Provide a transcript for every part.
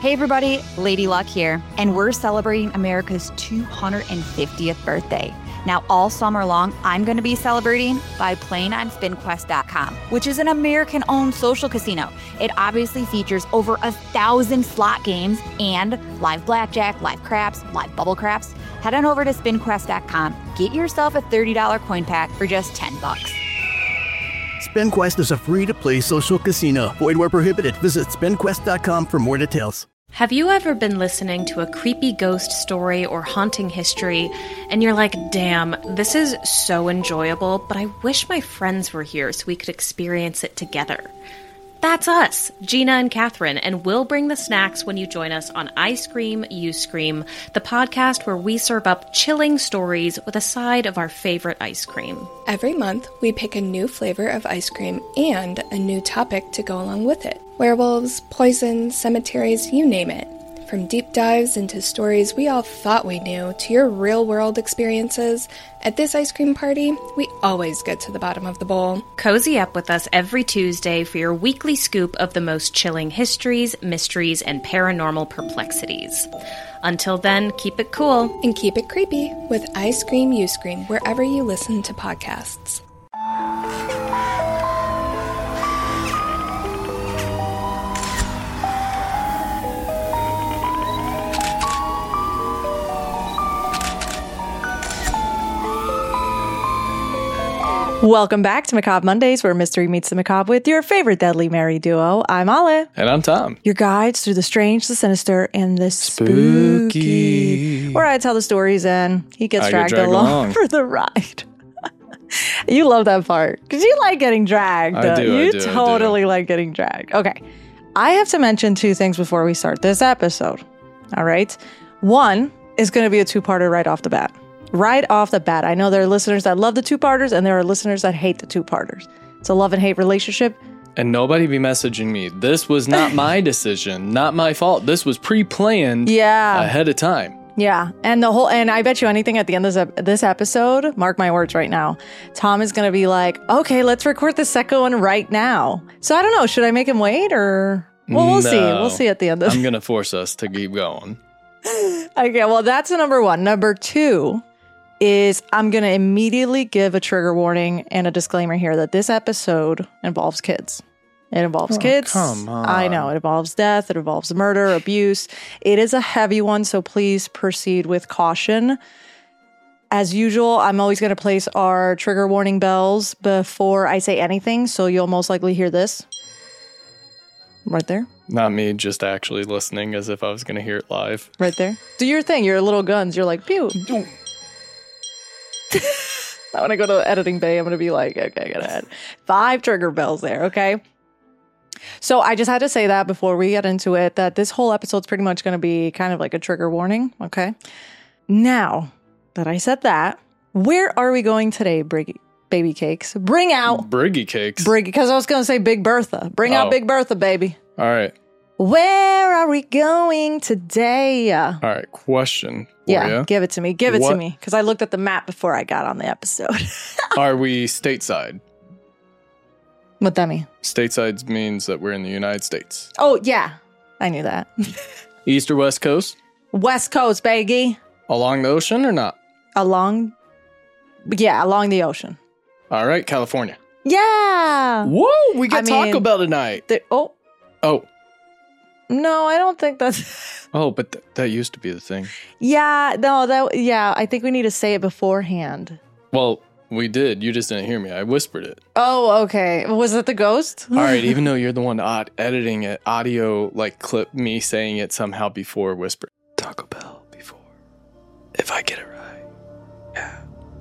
Hey everybody, Lady Luck here, and we're celebrating America's 250th birthday. Now, all summer long, I'm going to be celebrating by playing on SpinQuest.com, which is an American-owned social casino. It obviously features over 1,000 slot games and live blackjack, live craps, live bubble craps. Head on over to SpinQuest.com. Get yourself a $30 coin pack for just $10. SpinQuest is a free-to-play social casino. Void where prohibited. Visit SpinQuest.com for more details. Have you ever been listening to a creepy ghost story or haunting history, and you're like, damn, this is so enjoyable, but I wish my friends were here so we could experience it together? That's us, Gina and Catherine, and we'll bring the snacks when you join us on I Scream, You Scream, the podcast where we serve up chilling stories with a side of our favorite ice cream. Every month, we pick a new flavor of ice cream and a new topic to go along with it. Werewolves, poison, cemeteries, you name it. From deep dives into stories we all thought we knew to your real-world experiences, at this ice cream party, we always get to the bottom of the bowl. Cozy up with us every Tuesday for your weekly scoop of the most chilling histories, mysteries, and paranormal perplexities. Until then, keep it cool. And keep it creepy with I Scream, You Scream, wherever you listen to podcasts. Welcome back to Macabre Mondays, where mystery meets the macabre with your favorite Deadly Mary duo. I'm Ale. And I'm Tom. Your guides through the strange, the sinister, and the spooky. Where I tell the stories and he gets dragged along for the ride. You love that part because you like getting dragged. I do. You totally like getting dragged. Okay. I have to mention two things before we start this episode. All right. One is going to be a two-parter right off the bat. Right off the bat. I know there are listeners that love the two-parters and there are listeners that hate the two-parters. It's a love and hate relationship. And nobody be messaging me. This was not my decision, not my fault. This was pre-planned ahead of time. Yeah. And I bet you anything at the end of this episode, mark my words right now, Tom is going to be like, okay, let's record the second one right now. So I don't know. Should I make him wait or? Well, we'll see. We'll see at the end of I'm going to force us to keep going. Okay. Well, that's number one. Number two is I'm going to immediately give a trigger warning and a disclaimer here that this episode involves kids. It involves kids. Come on. I know. It involves death. It involves murder, abuse. It is a heavy one, so please proceed with caution. As usual, I'm always going to place our trigger warning bells before I say anything, so you'll most likely hear this. Right there. Not me just actually listening as if I was going to hear it live. Right there. Do your thing. Your little guns. You're like, pew. Now when I go to the editing bay, I'm going to be like, okay, I got to add 5 trigger bells there, okay? So I just had to say that before we get into it, that this whole episode's pretty much going to be kind of like a trigger warning, okay? Now that I said that, where are we going today, baby cakes? Bring out... Briggy cakes? Because I was going to say Big Bertha. Bring out Big Bertha, baby. All right. Where are we going today? All right, question for you. Give it to me. Give it to me. Because I looked at the map before I got on the episode. Are we stateside? What that mean? Stateside means that we're in the United States. Oh, yeah. I knew that. East or West Coast? West Coast, baby. Along the ocean or not? Along the ocean. All right, California. Yeah. Whoa, we got Taco Bell tonight. Oh. No, I don't think that's... Oh, but that used to be the thing. Yeah, no, I think we need to say it beforehand. Well, we did. You just didn't hear me. I whispered it. Oh, okay. Was it the ghost? All right, even though you're the one editing it, audio, clip me saying it somehow before whisper. Taco Bell before. If I get it right. Yeah.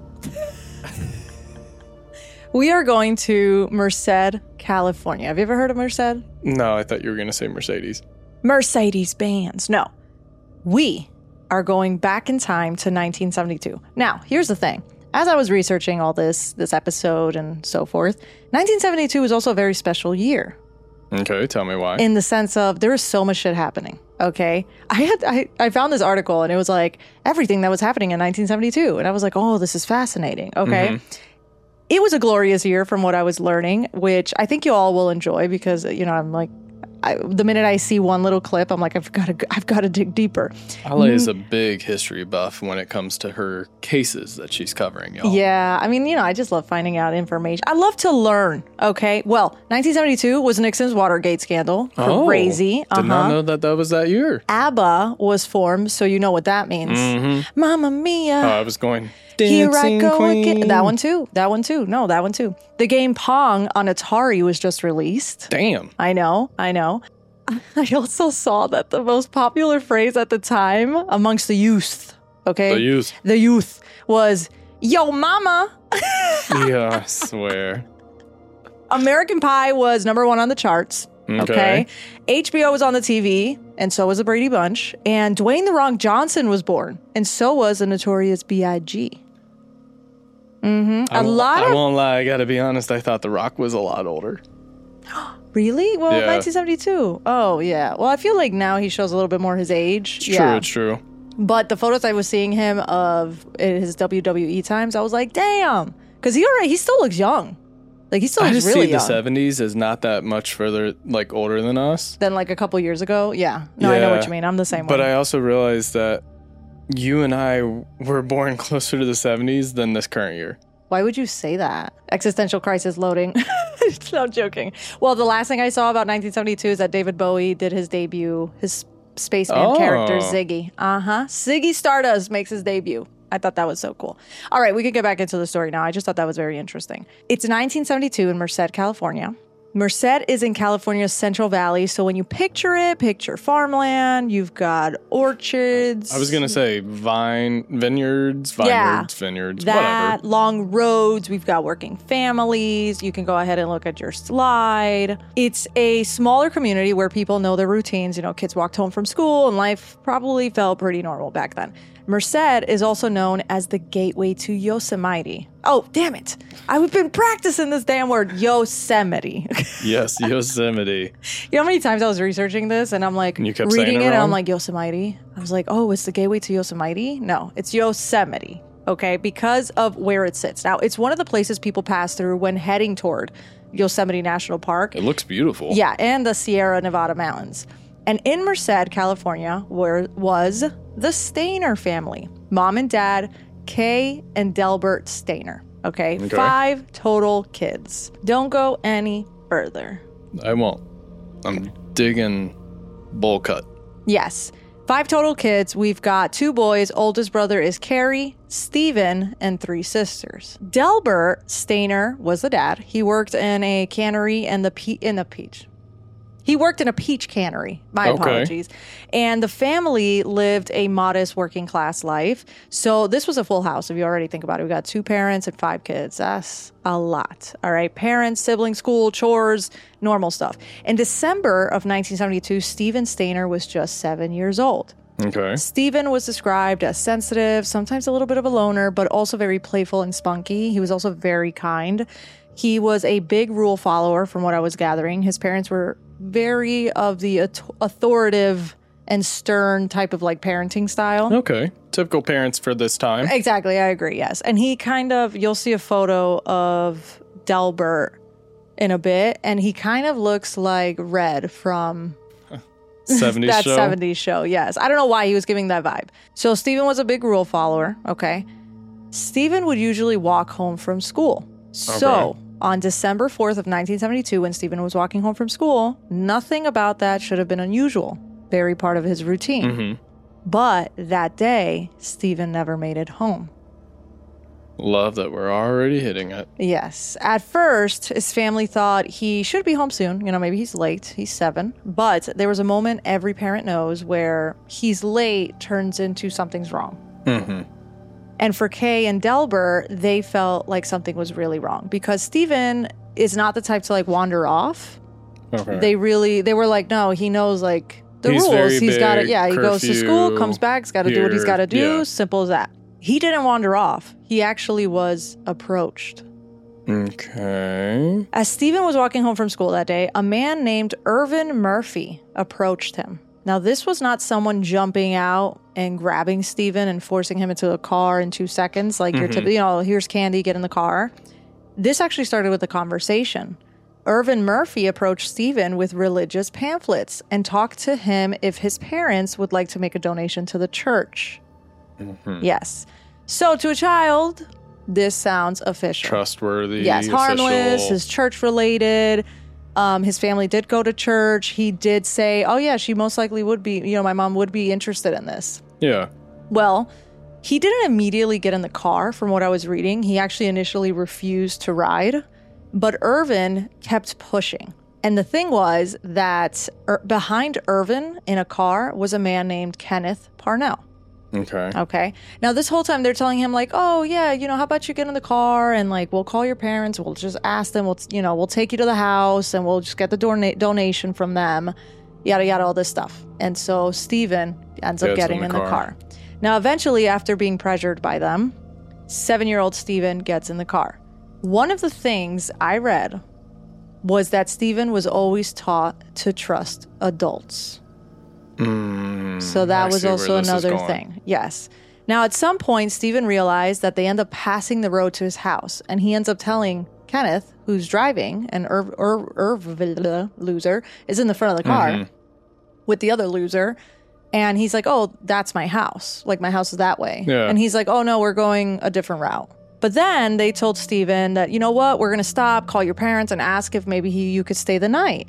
We are going to Merced, California. Have you ever heard of Merced? No, I thought you were going to say Mercedes. Mercedes-Benz. No. We are going back in time to 1972. Now, here's the thing. As I was researching all this episode and so forth, 1972 was also a very special year. Okay, tell me why. In the sense of there was so much shit happening, okay? I found this article and it was like everything that was happening in 1972. And I was like, oh, this is fascinating, okay? Mm-hmm. It was a glorious year from what I was learning, which I think you all will enjoy because, I'm the minute I see one little clip, I'm like, I've got to dig deeper. Ale is a big history buff when it comes to her cases that she's covering, y'all. Yeah, I mean, I just love finding out information. I love to learn, okay? Well, 1972 was Nixon's Watergate scandal. Crazy. Did not know that was that year. ABBA was formed, so you know what that means. Mm-hmm. Mamma Mia. Oh, I was going, Here I go Queen. again. That one too. No, that one too. The game Pong on Atari was just released. Damn. I know. I also saw that the most popular phrase at the time amongst the youth, okay? The youth was, yo mama. Yeah, I swear. American Pie was number 1 on the charts. Okay. HBO was on the TV, and so was the Brady Bunch. And Dwayne "The Rock" Johnson was born, and so was the Notorious B.I.G. I won't lie, I gotta be honest, I thought The Rock was a lot older. Really? Well, Yeah. 1972. Oh, yeah. Well, I feel like now he shows a little bit more his age. It's true. But the photos I was seeing him of in his WWE times, I was like, damn. Because he still looks young. Like, he still I looks just really see young. the 70s as not that much further, like, older than us. Than like a couple years ago. Yeah. No, I know Yeah. what you mean. I'm the same way. But I also realized that you and I were born closer to the 70s than this current year. Why would you say that? Existential crisis loading. No, I'm joking. Well, the last thing I saw about 1972 is that David Bowie did his debut, his spaceman character, Ziggy. Ziggy Stardust makes his debut. I thought that was so cool. All right, we can get back into the story now. I just thought that was very interesting. It's 1972 in Merced, California. Merced is in California's Central Valley, so when you picture it, picture farmland, you've got orchards. I was going to say vineyards, vineyards, that, whatever. long roads, we've got working families. You can go ahead and look at your slide. It's a smaller community where people know their routines. Kids walked home from school and life probably felt pretty normal back then. Merced is also known as the gateway to Yosemite. Oh, damn it. I've been practicing this damn word, Yosemite. Yes, Yosemite. You know how many times I was researching this and I'm like You kept saying reading it it and I'm wrong? like, Yosemite? I was like, oh, it's the gateway to Yosemite? No, it's Yosemite, okay, because of where it sits. Now, it's one of the places people pass through when heading toward Yosemite National Park. It looks beautiful. Yeah, and the Sierra Nevada mountains. And in Merced, California, was the Stainer family. Mom and dad, Kay and Delbert Stainer. Okay? 5 total kids. Don't go any further. I won't. I'm digging bowl cut. Yes. 5 total kids. We've got 2 boys. Oldest brother is Carrie, Stephen, and 3 sisters. Delbert Stainer was the dad. He worked in a cannery and He worked in a peach cannery. My apologies. And the family lived a modest working class life. So this was a full house. If you already think about it, we got 2 parents and 5 kids. That's a lot. All right. Parents, siblings, school, chores, normal stuff. In December of 1972, Stephen Stainer was just 7 years old. Okay. Stephen was described as sensitive, sometimes a little bit of a loner, but also very playful and spunky. He was also very kind. He was a big rule follower from what I was gathering. His parents were very of the authoritative and stern type of like parenting style. Okay. Typical parents for this time. Exactly. I agree. Yes. And he you'll see a photo of Delbert in a bit, and he kind of looks like Red from 70s that show. 70s show. Yes. I don't know why he was giving that vibe. So Stephen was a big rule follower. Okay. Stephen would usually walk home from school. So on December 4th of 1972, when Stephen was walking home from school, nothing about that should have been unusual. Very part of his routine. Mm-hmm. But that day, Stephen never made it home. Love that we're already hitting it. Yes. At first, his family thought he should be home soon. Maybe he's late. He's 7. But there was a moment every parent knows where he's late turns into something's wrong. Mm-hmm. And for Kay and Delbert, they felt like something was really wrong because Stephen is not the type to like wander off. Okay. They were like, no, he knows like the He's rules. very He's got it. big, Yeah, he goes to school, curfew, comes back, he's got to do what he's got to do. yeah. Simple as that. He didn't wander off. He actually was approached. Okay. As Stephen was walking home from school that day, a man named Irvin Murphy approached him. Now, this was not someone jumping out and grabbing Stephen and forcing him into a car in 2 seconds. Like, you're typically, here's candy, get in the car. This actually started with a conversation. Irvin Murphy approached Stephen with religious pamphlets and talked to him if his parents would like to make a donation to the church. Yes. So to a child, this sounds official. Trustworthy. Yes, harmless, official. is church related. His family did go to church. He did say, oh yeah, she most likely would be, my mom would be interested in this. Yeah. Well, he didn't immediately get in the car from what I was reading. He actually initially refused to ride, but Irvin kept pushing. And the thing was that behind Irvin in a car was a man named Kenneth Parnell. Okay. Now, this whole time they're telling him like, oh yeah, how about you get in the car and like, we'll call your parents. We'll just ask them. We'll take you to the house and we'll just get the donation from them. Yada, yada, all this stuff. And so Stephen ends up getting in the car. Now, eventually, after being pressured by them, 7-year-old Stephen gets in the car. One of the things I read was that Stephen was always taught to trust adults. So that was also another thing. Yes. Now, at some point, Stephen realized that they end up passing the road to his house, and he ends up telling Kenneth, who's driving, and loser is in the front of the car with the other loser, and he's like, oh, that's my house. Like, my house is that way. Yeah. And he's like, oh, no, we're going a different route. But then they told Stephen that, you know what, we're going to stop, call your parents, and ask if maybe you could stay the night.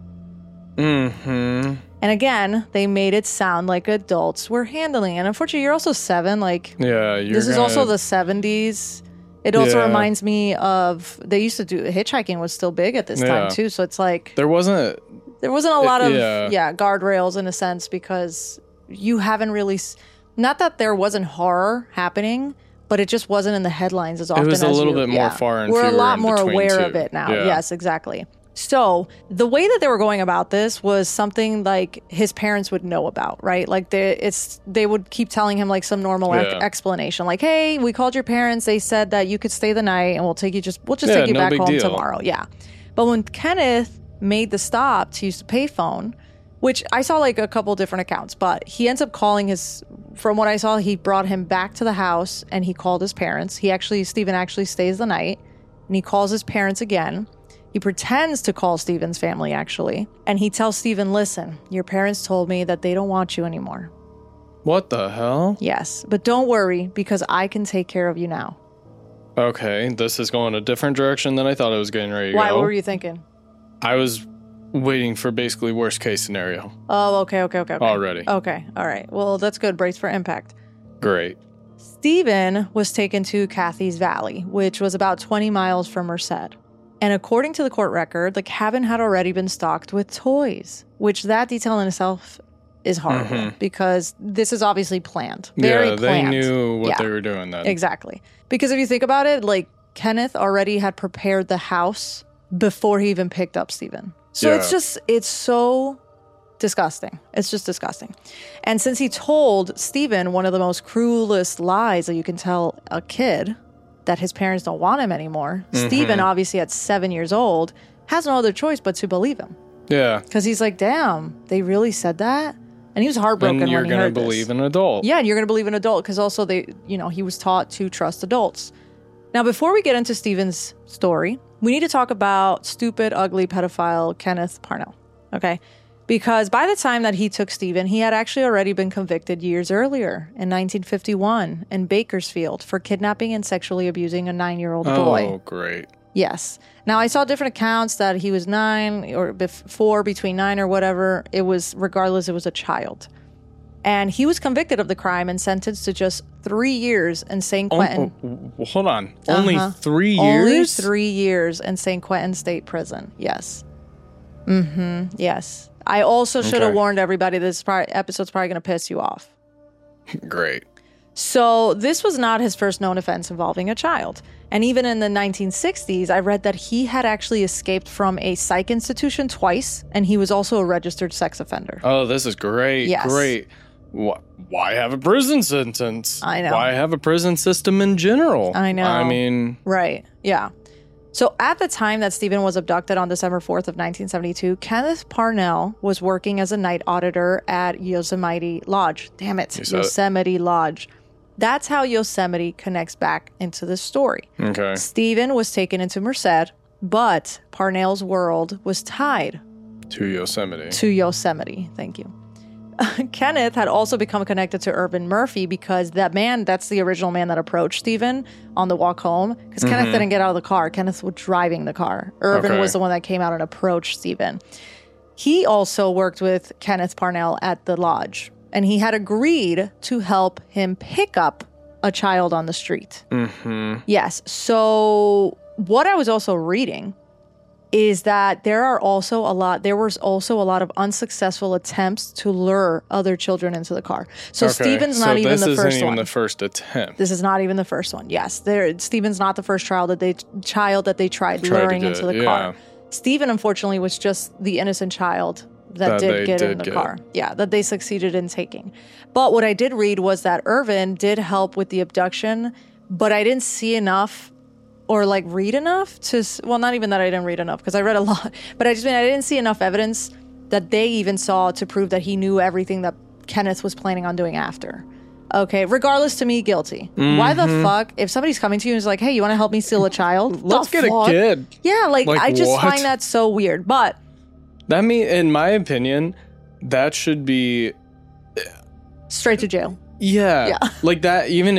And again, they made it sound like adults were handling it. And unfortunately, you're also 7. Like, this is also the 70s. It also reminds me of, they used to do, hitchhiking was still big at this time too. So it's like, there wasn't a lot of guardrails in a sense, because you haven't really, not that there wasn't horror happening, but it just wasn't in the headlines as often as it was a little bit more far and we're fewer a lot more aware too. of it now. Yes, exactly. So the way that they were going about this was something like his parents would know about, right? Like they would keep telling him like some normal explanation, like, "Hey, we called your parents. They said that you could stay the night, and we'll just take you back home tomorrow." Yeah. But when Kenneth made the stop to use the payphone, which I saw like a couple different accounts, but he ends up calling from what I saw, he brought him back to the house and he called his parents. Stephen actually stays the night, and he calls his parents again. He pretends to call Stephen's family, actually. And he tells Stephen, listen, your parents told me that they don't want you anymore. What the hell? Yes, but don't worry, because I can take care of you now. Okay, this is going a different direction than I thought it was getting ready to go. Why? What were you thinking? I was waiting for basically worst case scenario. Oh, okay. Already. Okay, all right. Well, that's good. Brace for impact. Great. Stephen was taken to Cathy's Valley, which was about 20 miles from Merced. And according to the court record, the cabin had already been stocked with toys, which that detail in itself is horrible because this is obviously planned. Very planned. They knew what they were doing then. Exactly. Because if you think about it, like Kenneth already had prepared the house before he even picked up Stephen. So it's so disgusting. It's just disgusting. And since he told Stephen one of the most cruelest lies that you can tell a kid, that his parents don't want him anymore, Stephen, obviously at 7 years old, has no other choice but to believe him. Yeah. Because he's like, damn, they really said that? And he was heartbroken when he heard this. And you're going to believe an adult. Yeah, and you're going to believe an adult because also he was taught to trust adults. Now, before we get into Stephen's story, we need to talk about stupid, ugly pedophile Kenneth Parnell. Okay? Because by the time that he took Stephen, he had actually already been convicted years earlier in 1951 in Bakersfield for kidnapping and sexually abusing a 9-year-old boy. Oh, great. Yes. Now, I saw different accounts that he was 9 or between 9 or whatever. Regardless, it was a child. And he was convicted of the crime and sentenced to just 3 years in St. Quentin. Hold on. Only 3 years? Only 3 years in St. Quentin State Prison. Yes. Yes. I also should have warned everybody this episode's probably going to piss you off. Great. So this was not his first known offense involving a child. And even in the 1960s, I read that he had actually escaped from a psych institution twice, and he was also a registered sex offender. Oh, this is great. Yes. Great. Why have a prison sentence? I know. Why have a prison system in general? I know. I mean... Right. Yeah. So at the time that Stephen was abducted on December 4th of 1972, Kenneth Parnell was working as a night auditor at Yosemite Lodge. Damn it. Yosemite Lodge. That's how Yosemite connects back into the story. Okay. Stephen was taken into Merced, But Parnell's world was tied To Yosemite. to Yosemite. Thank you. Kenneth had also become connected to Irvin Murphy because that's the original man that approached Stephen on the walk home. Because Kenneth didn't get out of the car. Kenneth was driving the car. Irvin was the one that came out and approached Stephen. He also worked with Kenneth Parnell at the lodge. And he had agreed to help him pick up a child on the street. Mm-hmm. Yes. So what I was also reading is that there was also a lot of unsuccessful attempts to lure other children into the car. So Stephen's not even the first one. This isn't even the first attempt. This is not even the first one. Yes, Stephen's not the first child that they tried luring into the car. Stephen, unfortunately, was just the innocent child that did get in the car. Yeah, that they succeeded in taking. But what I did read was that Irvin did help with the abduction, but I didn't see enough or read enough not even that I didn't read enough because I read a lot, but I didn't see enough evidence that they even saw to prove that he knew everything that Kenneth was planning on doing after. Okay, regardless, to me, guilty. Mm-hmm. Why the fuck, if somebody's coming to you and is like, hey, you want to help me steal a child? Let's get a kid. Yeah, I just find that so weird. But in my opinion, that should be straight to jail. Yeah. Like that, even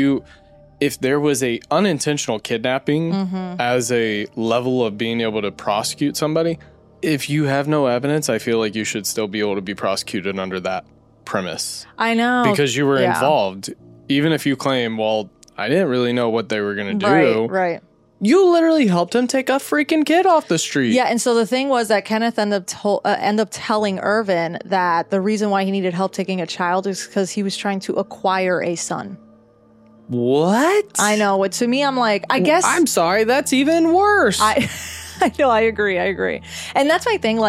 if there was a unintentional kidnapping as a level of being able to prosecute somebody, if you have no evidence, I feel like you should still be able to be prosecuted under that premise. I know. Because you were involved. Even if you claim, well, I didn't really know what they were going to do. Right. You literally helped him take a freaking kid off the street. Yeah, and so the thing was that Kenneth ended up telling Irvin that the reason why he needed help taking a child is because he was trying to acquire a son. What? I know. To me, I'm like, I guess... I'm sorry, that's even worse. I know, I agree. And that's my thing,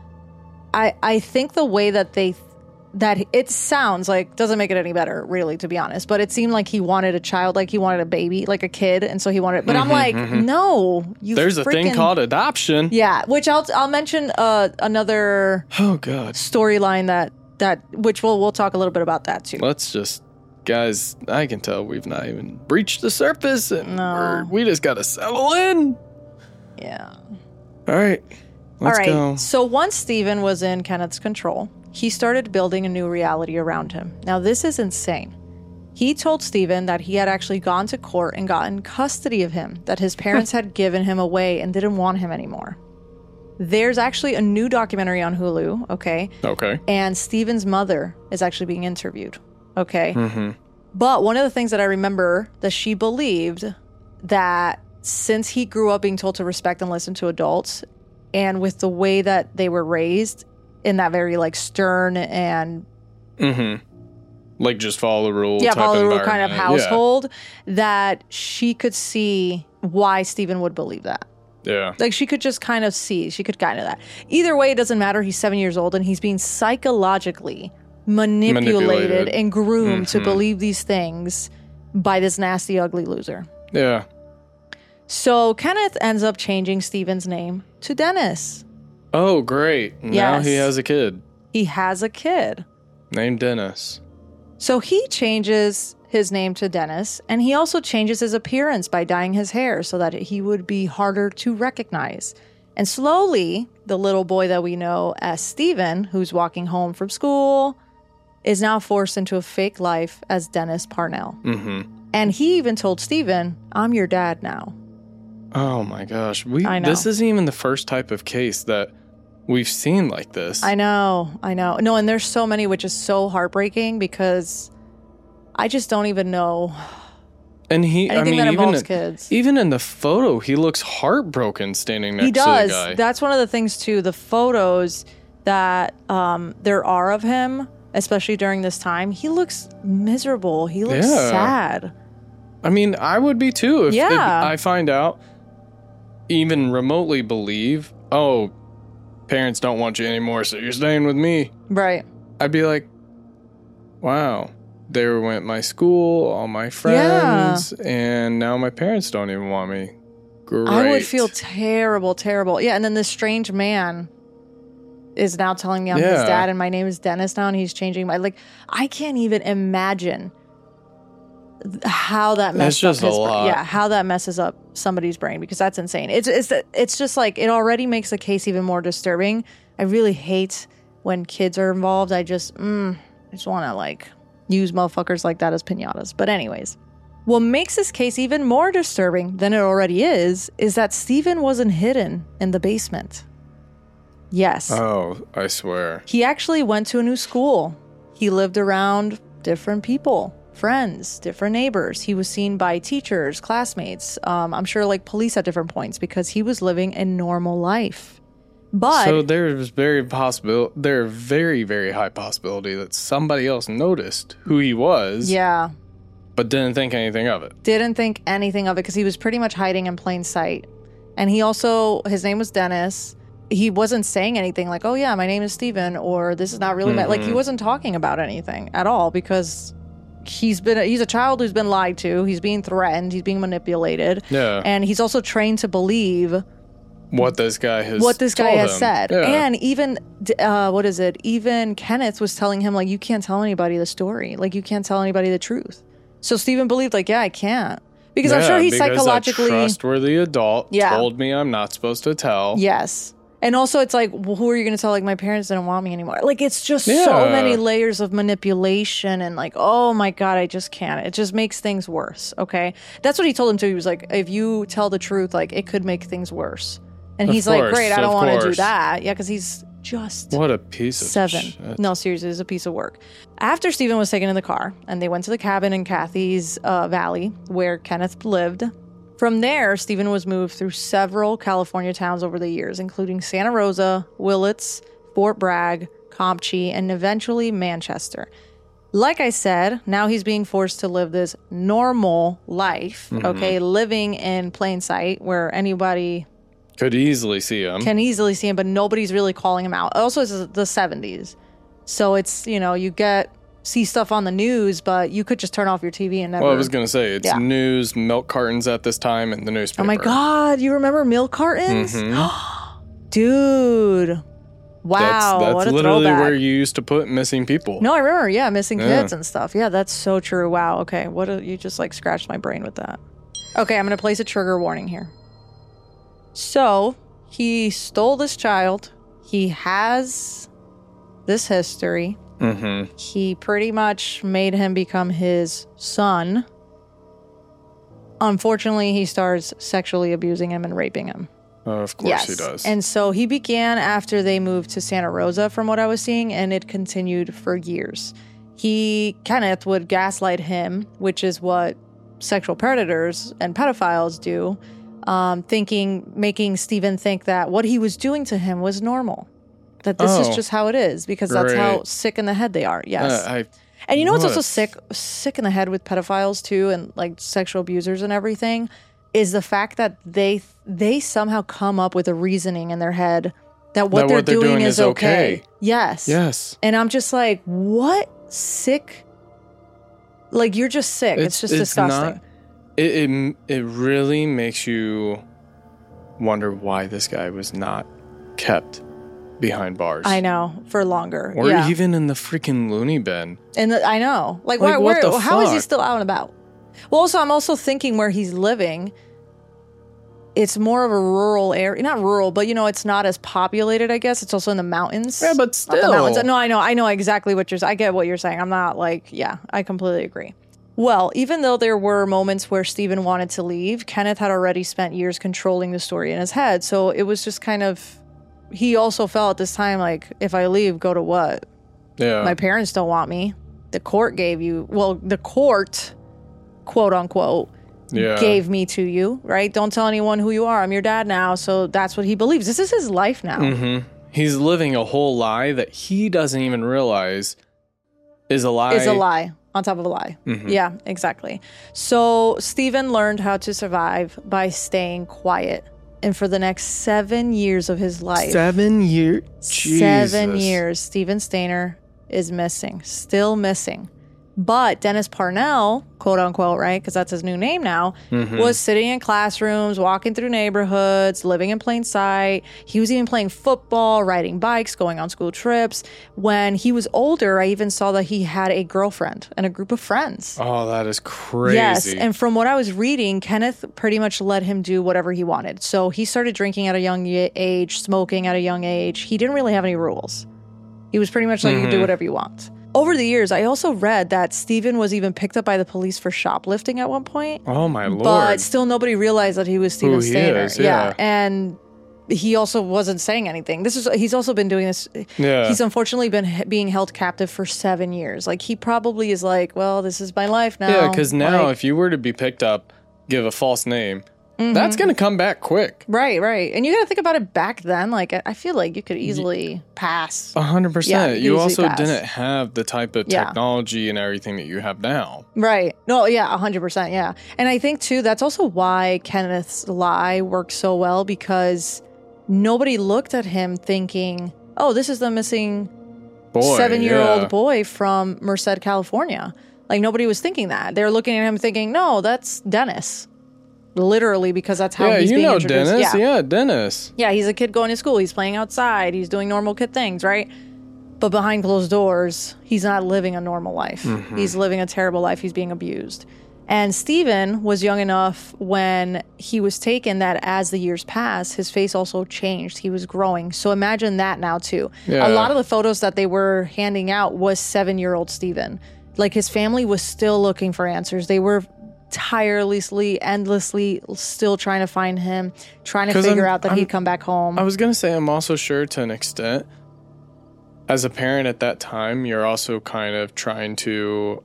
I think the way that it sounds doesn't make it any better, really, to be honest. But it seemed like he wanted a child, he wanted a baby, a kid, and so he wanted... But I'm like, no, There's a thing called adoption. Yeah, which I'll mention another... Oh, God. ...storyline that which we'll talk a little bit about that, too. Let's just... Guys, I can tell we've not even breached the surface, and we just got to settle in. Yeah. All right. Let's go. So once Stephen was in Kenneth's control, he started building a new reality around him. Now, this is insane. He told Stephen that he had actually gone to court and gotten custody of him, that his parents had given him away and didn't want him anymore. There's actually a new documentary on Hulu, okay? Okay. And Stephen's mother is actually being interviewed. Okay. Mm-hmm. But one of the things that I remember that she believed that since he grew up being told to respect and listen to adults, and with the way that they were raised in that very stern and just follow the rule. Yeah, follow the rule kind of household, that she could see why Stephen would believe that. Yeah. She could just kind of see. She could kind of that. Either way, it doesn't matter. He's 7 years old and he's being psychologically manipulated and groomed to believe these things by this nasty, ugly loser. Yeah. So Kenneth ends up changing Stephen's name to Dennis. Oh, great. Now he has a kid. He has a kid. Named Dennis. So he changes his name to Dennis, and he also changes his appearance by dyeing his hair so that he would be harder to recognize. And slowly, the little boy that we know as Stephen, who's walking home from school, is now forced into a fake life as Dennis Parnell. Mm-hmm. And he even told Stephen, I'm your dad now. Oh my gosh. I know. This isn't even the first type of case that we've seen like this. I know. No, and there's so many, which is so heartbreaking because I just don't even know. And that involves kids. Even in the photo, he looks heartbroken standing next to the guy. That's one of the things too. The photos that there are of him, especially during this time, he looks miserable. He looks sad. I mean, I would be too if I find out, even remotely believe, oh, parents don't want you anymore, so you're staying with me. Right. I'd be like, wow. There went my school, all my friends, and now my parents don't even want me. Great. I would feel terrible. Yeah, and then this strange man is now telling me I'm his dad and my name is Dennis now and he's changing my... I can't even imagine how that That's messed up just a his brain. lot. Yeah, how that messes up somebody's brain, because that's insane. It's just like, it already makes the case even more disturbing. I really hate when kids are involved. I just want to like use motherfuckers like that as piñatas. But anyways, what makes this case even more disturbing than it already is that Stephen wasn't hidden in the basement. Yes. Oh, I swear. He actually went to a new school. He lived around different people, friends, different neighbors. He was seen by teachers, classmates, I'm sure like police at different points, because he was living a normal life. But So there's very, very high possibility that somebody else noticed who he was, yeah, but didn't think anything of it. didn't think anything of it because he was pretty much hiding in plain sight. And he also, his name was Dennis. He wasn't saying anything like, oh yeah, my name is Stephen, or this is not really like he wasn't talking about anything at all, because he's a child who's been lied to. He's being threatened. He's being manipulated. Yeah. And he's also trained to believe What this guy has has him. said. Yeah. And even, even Kenneth was telling him, like, you can't tell anybody the story. Like, you can't tell anybody the truth. So Stephen believed, like, yeah, I can't. Because I'm sure he's because psychologically... a trustworthy adult Yeah. told me I'm not supposed to tell. Yes. And also it's like, well, who are you going to tell? Like, my parents didn't want me anymore. Like, it's just so Yeah. many layers of manipulation and like, oh my God, I just can't. It just makes things worse. Okay. That's what he told him too. He was like, if you tell the truth, like it could make things worse. And Of he's like, course, great, I don't of want to do course. that. Yeah, because he's just What a piece of 7. shit. No, seriously, it's a piece of work. After Stephen was taken in the car and they went to the cabin in Kathy's valley where Kenneth lived, from there, Stephen was moved through several California towns over the years, including Santa Rosa, Willits, Fort Bragg, Compton, and eventually Manchester. Like I said, now he's being forced to live this normal life, okay, living in plain sight where anybody Could easily see him. can easily see him, but nobody's really calling him out. Also, it's the 70s. So it's, you see stuff on the news, but you could just turn off your TV and never... Well, I was going to say, it's Yeah. news, milk cartons at this time, and the newspaper. Oh my God, you remember milk cartons? Dude. Wow, That's what a literally throwback. where you used to put missing people. No, I remember, yeah, missing Yeah. kids and stuff. Yeah, that's so true. Wow, okay, you just like scratched my brain with that. Okay, I'm going to place a trigger warning here. So, he stole this child. He has this history. Mm-hmm. He pretty much made him become his son. Unfortunately, he starts sexually abusing him and raping him. Of course he does. And so he began after they moved to Santa Rosa, from what I was seeing, and it continued for years. Kenneth would gaslight him, which is what sexual predators and pedophiles do, making Stephen think that what he was doing to him was normal. That this is just how it is, because that's how Great. sick in the head they are. Yes. I And you know what's What? also sick in the head with pedophiles too, and like sexual abusers and everything, is the fact that they somehow come up with a reasoning in their head that what they're doing is okay. Yes. Yes. And I'm just like, what sick? Like, you're just sick. It's just disgusting. It really makes you wonder why this guy was not kept behind bars. I know, for longer. Or yeah. even in the freaking loony bin. And I know. Like Like, what the how is he fuck? still out and about? Well, also, I'm also thinking where he's living, it's more of a rural area. Not rural, but, it's not as populated, I guess. It's also in the mountains. Yeah, but Not still. the mountains. No, I know exactly what I get what you're saying. I'm not like, yeah, I completely agree. Well, even though there were moments where Stephen wanted to leave, Kenneth had already spent years controlling the story in his head. So it was just kind of, he also felt at this time like, if I leave, go to what? Yeah. My parents don't want me. The court the court, quote unquote, Yeah. gave me to you, right? Don't tell anyone who you are. I'm your dad now. So that's what he believes. This is his life now. Mm-hmm. He's living a whole lie that he doesn't even realize is a lie. Is a lie on top of a lie. Mhm. Yeah, exactly. So Stephen learned how to survive by staying quiet. And for the next 7 years of his life, 7 years. 7 years, Stephen Stainer is missing, still missing. But Dennis Parnell, quote unquote, right, because that's his new name now, was sitting in classrooms, walking through neighborhoods, living in plain sight. He was even playing football, riding bikes, going on school trips. When he was older, I even saw that he had a girlfriend and a group of friends. Oh, that is crazy. Yes, and from what I was reading, Kenneth pretty much let him do whatever he wanted. So he started drinking at a young age, smoking at a young age. He didn't really have any rules. He was pretty much like, you do whatever you want. Over the years, I also read that Stephen was even picked up by the police for shoplifting at one point. Oh, my Lord. But still nobody realized that he was Stephen Stainer. Is, yeah. And he also wasn't saying anything. He's also been doing this. Yeah. He's unfortunately been being held captive for 7 years. Like, he probably is like, well, this is my life now. Yeah, because now like, if you were to be picked up, give a false name, that's going to come back quick. Right. And you got to think about it back then. Like, I feel like you could easily pass. 100%. Yeah, you also pass. didn't have the type of technology and everything that you have now. Right. No, yeah, 100%. Yeah. And I think, too, that's also why Kenneth's lie worked so well, because nobody looked at him thinking, oh, this is the missing 7-year-old boy from Merced, California. Like, nobody was thinking that. They were looking at him thinking, no, that's Dennis. Literally, because that's how he's being introduced. Dennis. Yeah, Dennis. Yeah, he's a kid going to school. He's playing outside. He's doing normal kid things, right? But behind closed doors, he's not living a normal life. He's living a terrible life. He's being abused. And Stephen was young enough when he was taken that as the years passed, his face also changed. He was growing. So imagine that now, too. Yeah. A lot of the photos that they were handing out was 7-year-old Stephen. Like, his family was still looking for answers. They were tirelessly, endlessly still trying to find him, trying to figure out that he'd come back home. I was going to say, I'm also sure to an extent, as a parent at that time, you're also kind of trying to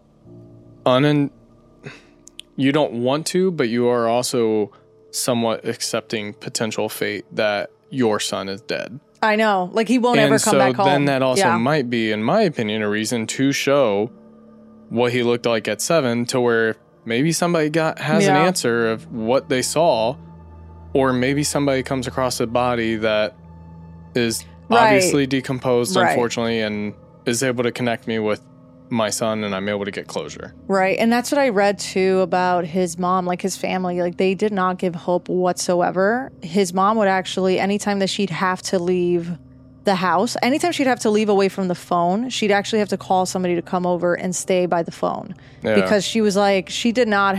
you don't want to, but you are also somewhat accepting potential fate that your son is dead. I know. Like, he won't ever come back home. Then that also might be, in my opinion, a reason to show what he looked like at 7, to where maybe somebody has an answer of what they saw, or maybe somebody comes across a body that is obviously decomposed, unfortunately, and is able to connect me with my son, and I'm able to get closure. Right. And that's what I read too about his mom, like his family. Like, they did not give hope whatsoever. His mom would actually, anytime that she'd have to leave the house, anytime she'd have to leave away from the phone, she'd actually have to call somebody to come over and stay by the phone. Yeah. Because she was like, she did not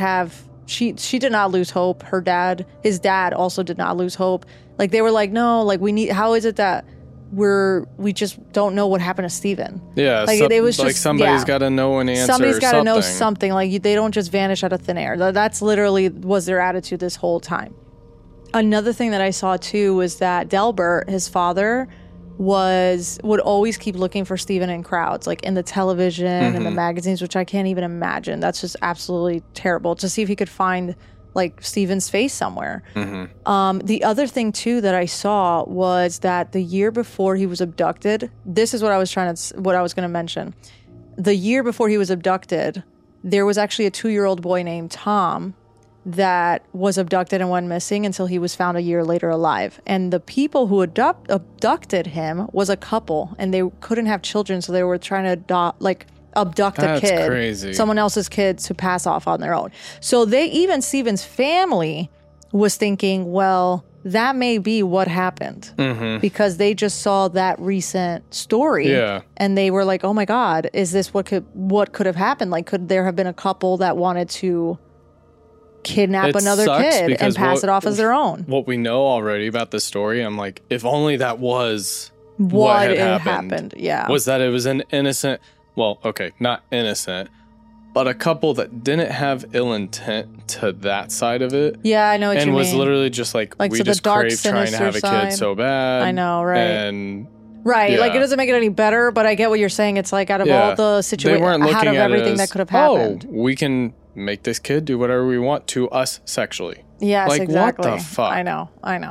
lose hope. His dad also did not lose hope. Like, they were like, no, like, how is it that we just don't know what happened to Stephen? Yeah, like, it was just, somebody's got to know an answer. Somebody's got to know something. Like, they don't just vanish out of thin air. That's literally was their attitude this whole time. Another thing that I saw too was that Delbert, his father, would always keep looking for Stephen in crowds, like in the television and the magazines, which I can't even imagine. That's just absolutely terrible, to see if he could find like Stephen's face somewhere. The other thing too that I saw was that the year before he was abducted, this is what I was going to mention. The year before he was abducted, there was actually a 2-year-old boy named Tom that was abducted and went missing until he was found a year later alive. And the people who abducted him was a couple, and they couldn't have children, so they were trying to abduct a kid, crazy. Someone else's kid, to pass off on their own. So Stephen's family was thinking, well, that may be what happened, because they just saw that recent story, and they were like, oh my God, is this what could have happened? Like, could there have been a couple that wanted to kidnap another kid and pass it off as their own? What we know already about this story, I'm like, if only that was what had happened. Yeah, was that it was an innocent, well, okay, not innocent, but a couple that didn't have ill intent to that side of it. Yeah, I know what you mean. And was literally just like we just crave trying to have a kid so bad. I know, right? And like, it doesn't make it any better, but I get what you're saying. It's like, out of all the situations, out of everything that could have happened, we can make this kid do whatever we want to us sexually. Yes, like, exactly. What the fuck? I know.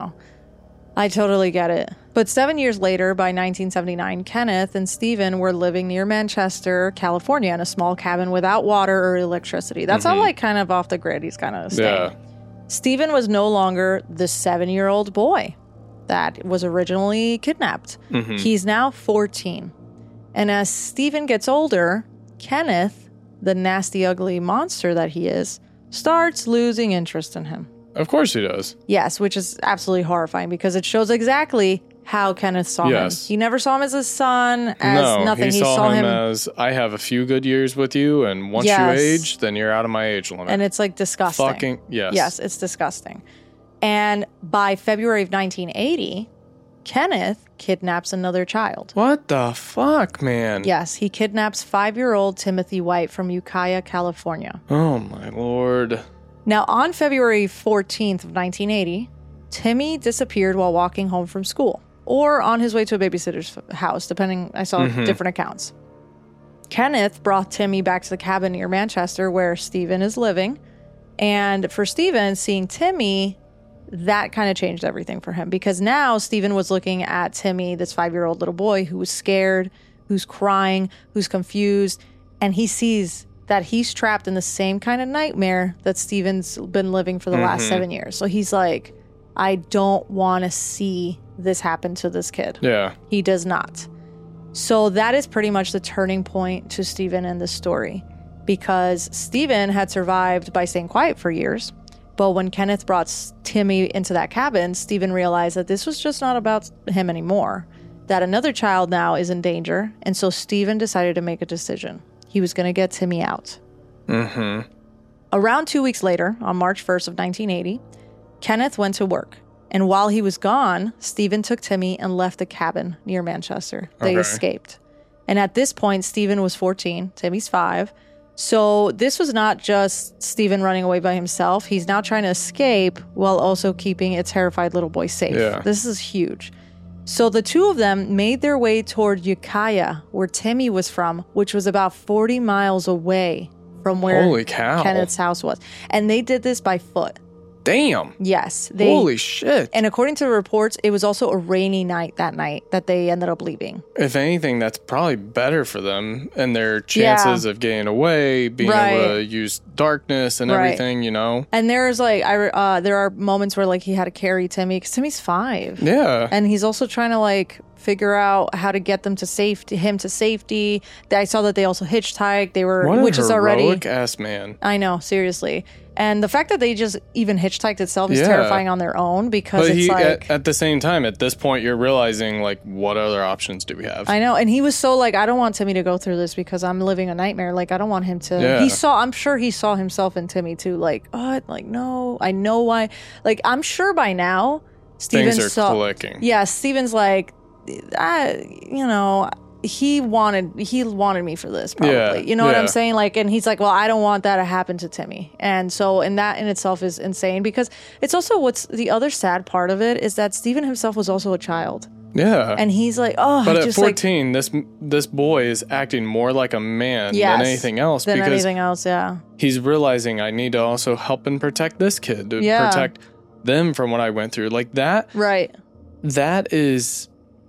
I totally get it. But 7 years later, by 1979, Kenneth and Stephen were living near Manchester, California, in a small cabin without water or electricity. That's how, like, kind of off the grid he's kind of staying. Yeah. Stephen was no longer the 7-year-old boy that was originally kidnapped. He's now 14. And as Stephen gets older, Kenneth the nasty, ugly monster that he is, starts losing interest in him. Of course he does. Yes, which is absolutely horrifying because it shows exactly how Kenneth saw him. He never saw him as his son, as nothing. He saw him as, I have a few good years with you, and once you age, then you're out of my age limit. And it's like disgusting. Yes, it's disgusting. And by February of 1980, Kenneth kidnaps another child. What the fuck, man? Yes, he kidnaps 5-year-old Timothy White from Ukiah, California. Oh, my Lord. Now, on February 14th of 1980, Timmy disappeared while walking home from school or on his way to a babysitter's house, depending. I saw different accounts. Kenneth brought Timmy back to the cabin near Manchester where Stephen is living. And for Stephen, seeing Timmy, that kind of changed everything for him because now Stephen was looking at Timmy, this 5-year-old little boy who was scared, who's crying, who's confused, and he sees that he's trapped in the same kind of nightmare that Stephen's been living for the last 7 years. So he's like, I don't want to see this happen to this kid. Yeah. He does not. So that is pretty much the turning point to Stephen in this story because Stephen had survived by staying quiet for years. But when Kenneth brought Timmy into that cabin, Stephen realized that this was just not about him anymore, that another child now is in danger. And so Stephen decided to make a decision. He was going to get Timmy out. Around 2 weeks later, on March 1st of 1980, Kenneth went to work. And while he was gone, Stephen took Timmy and left the cabin near Manchester. They escaped. And at this point, Stephen was 14, Timmy's 5. So this was not just Stephen running away by himself. He's now trying to escape while also keeping a terrified little boy safe. Yeah. This is huge. So the two of them made their way toward Ukiah, where Timmy was from, which was about 40 miles away from where Holy cow. Kenneth's house was. And they did this by foot. Damn. Yes. Holy shit. And according to the reports, it was also a rainy night that night that they ended up leaving. If anything, that's probably better for them and their chances of getting away, being able to use darkness and everything, you know? And there's like, there are moments where like he had to carry Timmy because Timmy's 5. Yeah. And he's also trying to like figure out how to get them to safety. I saw that they also hitchhiked. They were, what which a is already heroic ass man. I know, seriously. And the fact that they just even hitchhiked itself is terrifying on their own because it's like... At the same time, at this point, you're realizing, like, what other options do we have? I know. And he was so like, I don't want Timmy to go through this because I'm living a nightmare. Like, I don't want him to... Yeah. I'm sure he saw himself in Timmy too. Like, like, no, I know why. Like, I'm sure by now, Steven things are clicking. Yeah, Steven's like, you know... He wanted me for this, probably. Yeah, you know what I'm saying? Like, and he's like, well, I don't want that to happen to Timmy. And so, and that in itself is insane because it's also what's the other sad part of it is that Stephen himself was also a child. Yeah. And he's like, oh, but at 14, this boy is acting more like a man than anything else. He's realizing I need to also help and protect this kid to protect them from what I went through. Like that. Right. That is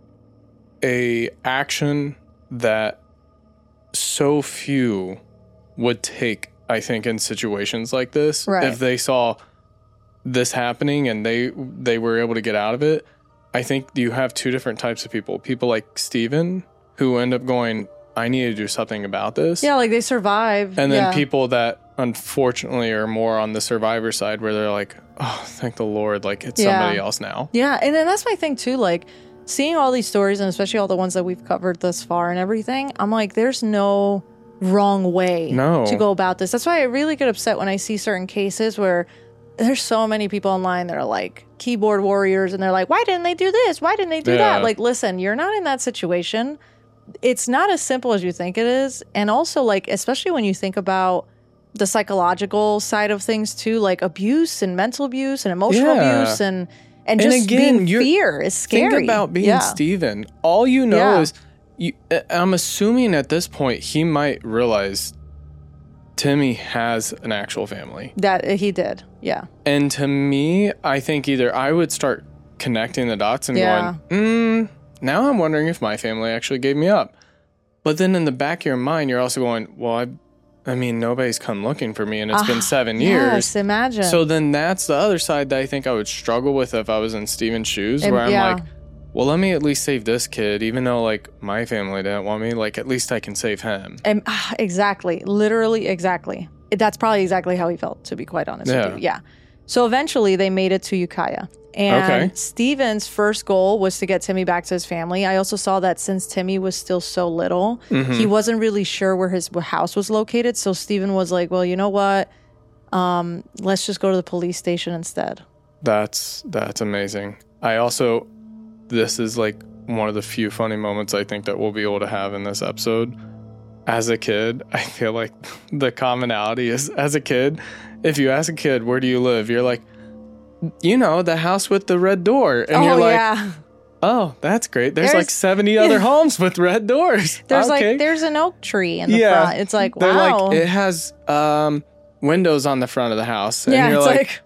a action that so few would take, I think, in situations like this. Right. If they saw this happening and they were able to get out of it. I think you have two different types of people. People like Stephen who end up going, I need to do something about this. Yeah, like they survive. And then people that unfortunately are more on the survivor side where they're like, oh, thank the Lord, like it's somebody else now. Yeah, and then that's my thing too, like seeing all these stories and especially all the ones that we've covered thus far and everything, I'm like, there's no wrong way to go about this. That's why I really get upset when I see certain cases where there's so many people online that are like keyboard warriors and they're like, why didn't they do this? Why didn't they do that? Like, listen, you're not in that situation. It's not as simple as you think it is. And also, like, especially when you think about the psychological side of things too, like abuse and mental abuse and emotional abuse and just again, being fear is scary. Think about being Stephen. All you know is, I'm assuming at this point he might realize Timmy has an actual family. That he did, yeah. And to me, I think either I would start connecting the dots and going, now I'm wondering if my family actually gave me up. But then in the back of your mind, you're also going, well, I mean, nobody's come looking for me and it's been 7 years. Yes, imagine. So then that's the other side that I think I would struggle with if I was in Stephen's shoes, where I'm like, well, let me at least save this kid, even though like my family didn't want me, like at least I can save him. And exactly, literally exactly. That's probably exactly how he felt, to be quite honest with you. Yeah. So eventually they made it to Ukiah. And Stephen's first goal was to get Timmy back to his family. I also saw that since Timmy was still so little, he wasn't really sure where his house was located. So Stephen was like, well, you know what? Let's just go to the police station instead. That's amazing. This is like one of the few funny moments I think that we'll be able to have in this episode. As a kid, I feel like the commonality is, as a kid, if you ask a kid, where do you live? You're like, you know, the house with the red door. And you're like, oh, that's great. There's like 70 other homes with red doors. There's an oak tree in the front. It's like, wow. Like, it has windows on the front of the house. And you're like,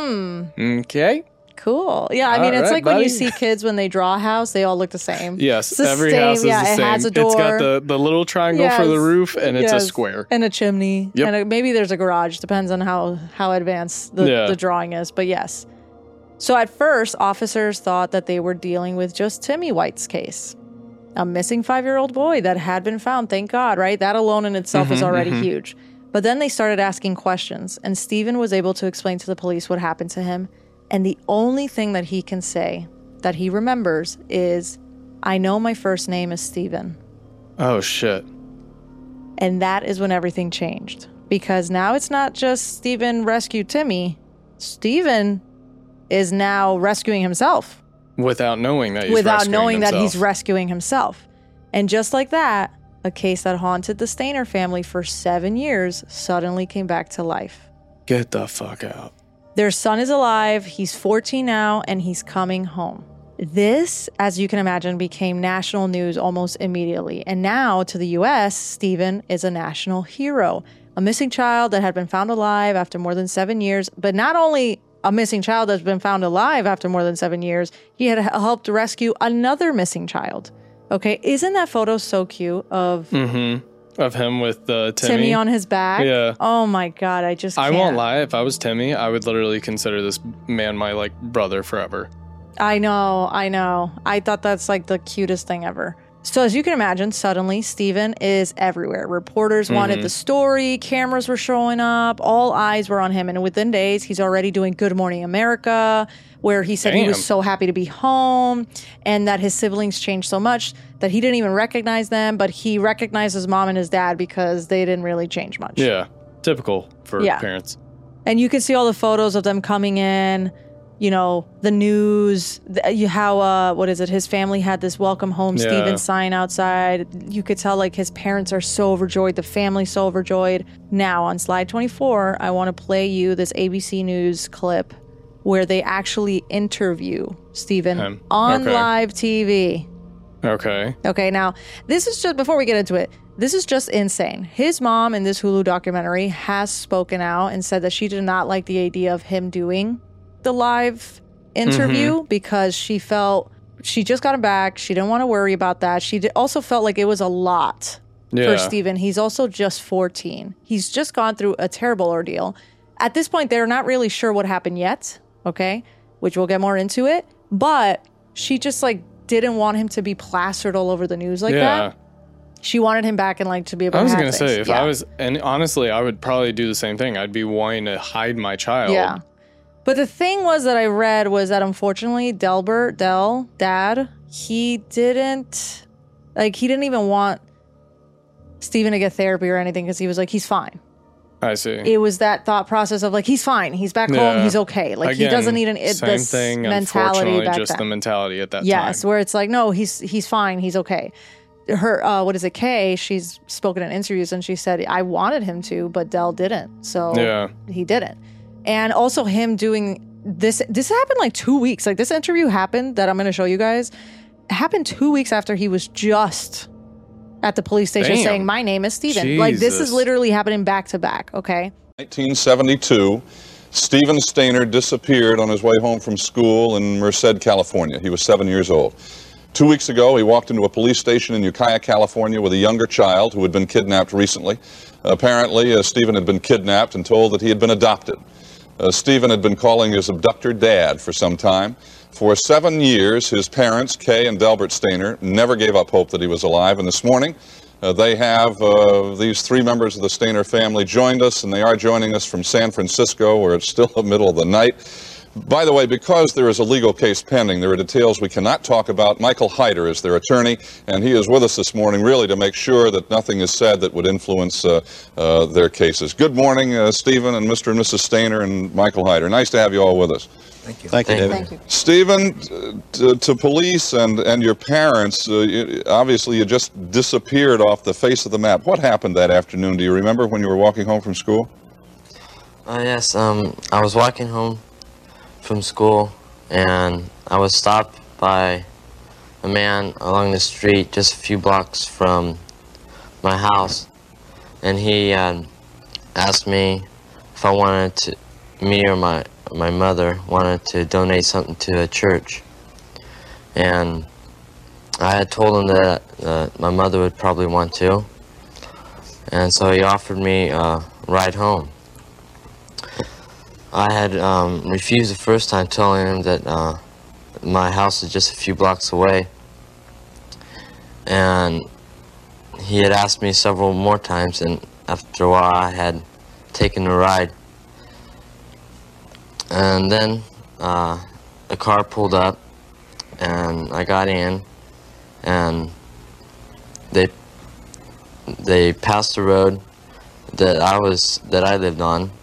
okay. Cool. Yeah, I mean, it's like buddy. When you see kids when they draw a house, they all look the same. Yes, every house is the same. It has a door. It's got the little triangle for the roof, and it's a square. And a chimney. Yep. And maybe there's a garage. Depends on how advanced the drawing is. But yes. So at first, officers thought that they were dealing with just Timmy White's case. A missing 5-year-old boy that had been found, thank God, right? That alone in itself is already huge. But then they started asking questions, and Stephen was able to explain to the police what happened to him. And the only thing that he can say that he remembers is, I know my first name is Stephen. Oh, shit. And that is when everything changed. Because now it's not just Stephen rescued Timmy. Stephen is now rescuing himself. Without knowing that he's rescuing himself. And just like that, a case that haunted the Stainer family for 7 years suddenly came back to life. Get the fuck out. Their son is alive, he's 14 now, and he's coming home. This, as you can imagine, became national news almost immediately. And now, to the U.S., Stephen is a national hero. A missing child that had been found alive after more than 7 years. But not only a missing child that's been found alive after more than 7 years, he had helped rescue another missing child. Okay, isn't that photo so cute of him with Timmy on his back? Yeah. Oh my God, I can't. I won't lie. If I was Timmy, I would literally consider this man my like brother forever. I know. I thought that's like the cutest thing ever. So as you can imagine, suddenly Stephen is everywhere. Reporters wanted the story, cameras were showing up, all eyes were on him. And within days, he's already doing Good Morning America, where he said he was so happy to be home and that his siblings changed so much that he didn't even recognize them, but he recognized his mom and his dad because they didn't really change much. Yeah, typical for parents. And you can see all the photos of them coming in. You know, the news, his family had this welcome home Stephen sign outside. You could tell like his parents are so overjoyed, the family's so overjoyed. Now on slide 24, I want to play you this ABC News clip where they actually interview Stephen on live TV. Okay, now this is just, before we get into it, this is just insane. His mom in this Hulu documentary has spoken out and said that she did not like the idea of him doing the live interview because she felt she just got him back. She didn't want to worry about that. She also felt like it was a lot for Stephen. He's also just 14. He's just gone through a terrible ordeal. At this point, they're not really sure what happened yet, okay? Which we'll get more into it. But she just like didn't want him to be plastered all over the news like that. She wanted him back and like to be able to have things. Say, if I was, and honestly, I would probably do the same thing. I'd be wanting to hide my child. Yeah. But the thing was that I read was that unfortunately Dad, he didn't even want Stephen to get therapy or anything because he was like, he's fine. I see. It was that thought process of like, he's fine. He's back home. He's okay. Like he doesn't need this thing, mentality back just then. The mentality at that time. Yes, where it's like, no, he's fine. He's okay. Her, Kay, she's spoken in interviews and she said, I wanted him to, but Del didn't. So he didn't. And also him doing this happened like 2 weeks. Like this interview happened that I'm going to show you guys. It happened 2 weeks after he was just at the police station saying, my name is Stephen. Jesus. Like this is literally happening back to back. Okay. 1972, Stephen Stainer disappeared on his way home from school in Merced, California. He was 7 years old. 2 weeks ago, he walked into a police station in Ukiah, California with a younger child who had been kidnapped recently. Apparently, Stephen had been kidnapped and told that he had been adopted. Stephen had been calling his abductor Dad for some time. For 7 years, his parents, Kay and Delbert Stainer, never gave up hope that he was alive. And this morning, they have these 3 members of the Stainer family joined us, and they are joining us from San Francisco, where it's still the middle of the night. By the way, because there is a legal case pending, there are details we cannot talk about. Michael Hyder is their attorney, and he is with us this morning really to make sure that nothing is said that would influence their cases. Good morning, Stephen and Mr. and Mrs. Stainer and Michael Hyder. Nice to have you all with us. Thank you. Thank you, David. Thank you. Stephen, to police and your parents, obviously you just disappeared off the face of the map. What happened that afternoon? Do you remember when you were walking home from school? Yes, I was walking home from school, and I was stopped by a man along the street just a few blocks from my house, and he asked me if I wanted to, me or my mother wanted to donate something to a church, and I had told him that my mother would probably want to, and so he offered me a ride home. I had refused the first time, telling him that my house is just a few blocks away, and he had asked me several more times, and after a while I had taken the ride. And then a car pulled up, and I got in, and they passed the road that I lived on.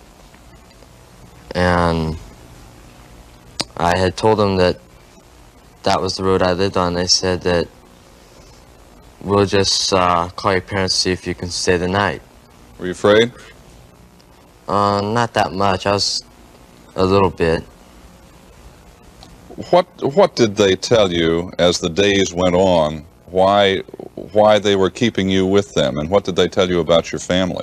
And I had told them that was the road I lived on. They said that we'll just call your parents to see if you can stay the night. Were you afraid? Not that much. I was a little bit. What did they tell you as the days went on? Why they were keeping you with them, and what did they tell you about your family?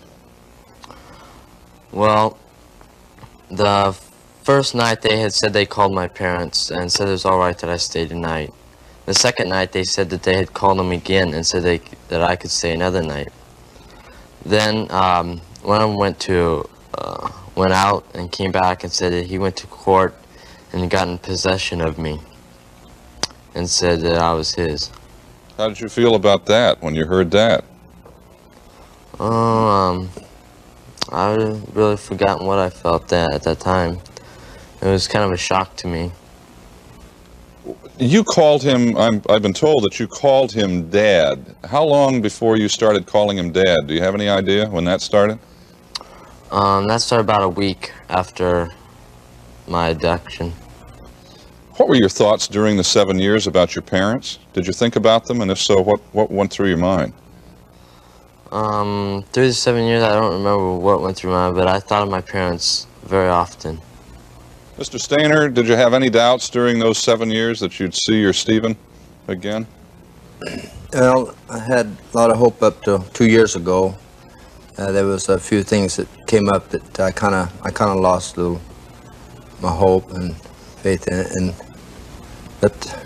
Well, the first night they had said they called my parents and said it was all right that I stayed the night. The second night they said that they had called them again and said that I could stay another night. Then one of them went out and came back and said that he went to court and got in possession of me and said that I was his. How did you feel about that when you heard that? I really forgotten what I felt at that time. It was kind of a shock to me. You called him, I've been told that you called him Dad. How long before you started calling him Dad? Do you have any idea when that started? That started about a week after my abduction. What were your thoughts during the 7 years about your parents? Did you think about them, and if so, what went through your mind? Through the 7 years, I don't remember what went through my mind, but I thought of my parents very often. Mr. Stainer, did you have any doubts during those 7 years that you'd see your Stephen again? Well, I had a lot of hope up to 2 years ago. There was a few things that came up that I kind of lost my hope and faith in it, but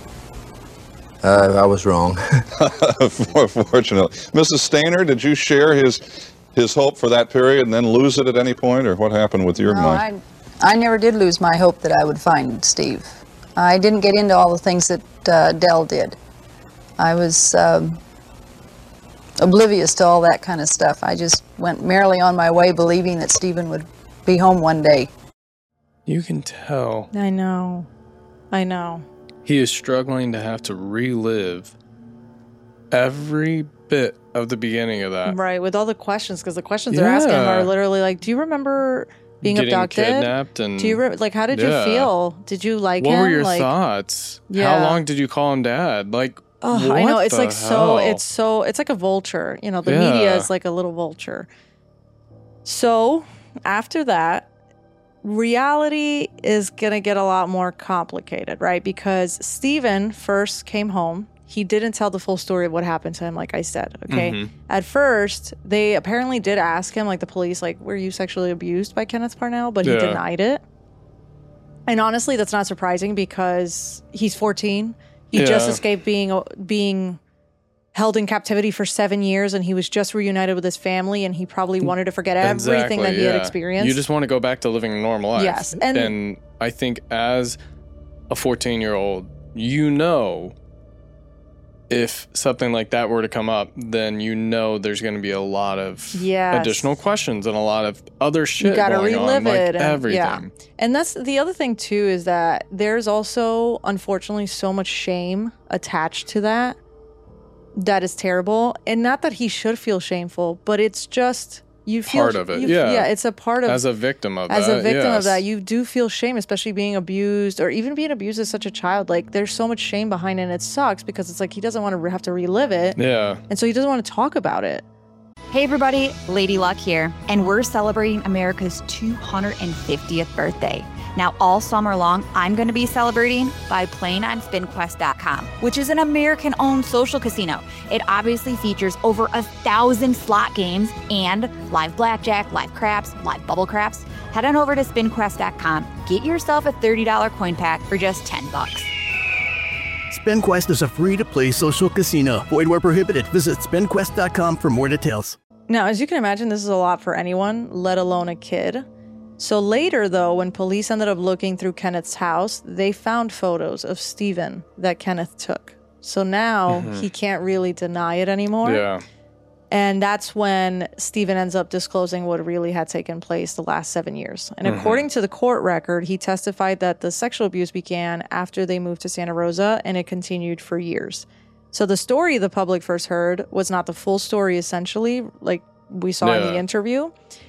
I was wrong. Fortunately. Mrs. Stainer, did you share his hope for that period and then lose it at any point, or what happened with your mind? I never did lose my hope that I would find Steve. I didn't get into all the things that Del did. I was oblivious to all that kind of stuff. I just went merrily on my way, believing that Stephen would be home one day. You can tell. I know. He is struggling to have to relive every bit of the beginning of that. Right, with all the questions, because the questions they're asking him are literally like, do you remember being abducted? Kidnapped, and do you how did you feel? Did you like him? What were your thoughts? Yeah. How long did you call him Dad? I know, it's like hell? it's like a vulture. You know, the media is like a little vulture. So after that, reality is gonna get a lot more complicated, right? Because Stephen first came home. He didn't tell the full story of what happened to him, like I said, okay? Mm-hmm. At first, they apparently did ask him, like the police, like, were you sexually abused by Kenneth Parnell? But he denied it. And honestly, that's not surprising because he's 14. He just escaped being held in captivity for 7 years and he was just reunited with his family and he probably wanted to forget everything that he had experienced. You just want to go back to living a normal life. Yes. And I think as a 14-year-old, you know, if something like that were to come up, then you know there's going to be a lot of additional questions and a lot of other shit you gotta going relive on, it like everything. Yeah. And that's the other thing too, is that there's also, unfortunately, so much shame attached to that. That is terrible. And not that he should feel shameful, but it's just, you feel part of it. Yeah, it's a part of, as a victim of as that. a victim of that, you do feel shame, especially being abused or even being abused as such a child. Like, there's so much shame behind it, and it sucks because it's like he doesn't want to have to relive it. Yeah. And so he doesn't want to talk about it. Hey everybody, Lady Luck here, and we're celebrating America's 250th birthday. Now, all summer long, I'm going to be celebrating by playing on SpinQuest.com, which is an American-owned social casino. It obviously features over 1,000 slot games and live blackjack, live craps, live bubble craps. Head on over to SpinQuest.com. Get yourself a $30 coin pack for just $10. SpinQuest is a free-to-play social casino. Void where prohibited. Visit SpinQuest.com for more details. Now, as you can imagine, this is a lot for anyone, let alone a kid. So later, though, when police ended up looking through Kenneth's house, they found photos of Stephen that Kenneth took. So now he can't really deny it anymore. Yeah. And that's when Stephen ends up disclosing what really had taken place the last 7 years. And according to the court record, he testified that the sexual abuse began after they moved to Santa Rosa, and it continued for years. So the story the public first heard was not the full story, essentially, like we saw in the interview.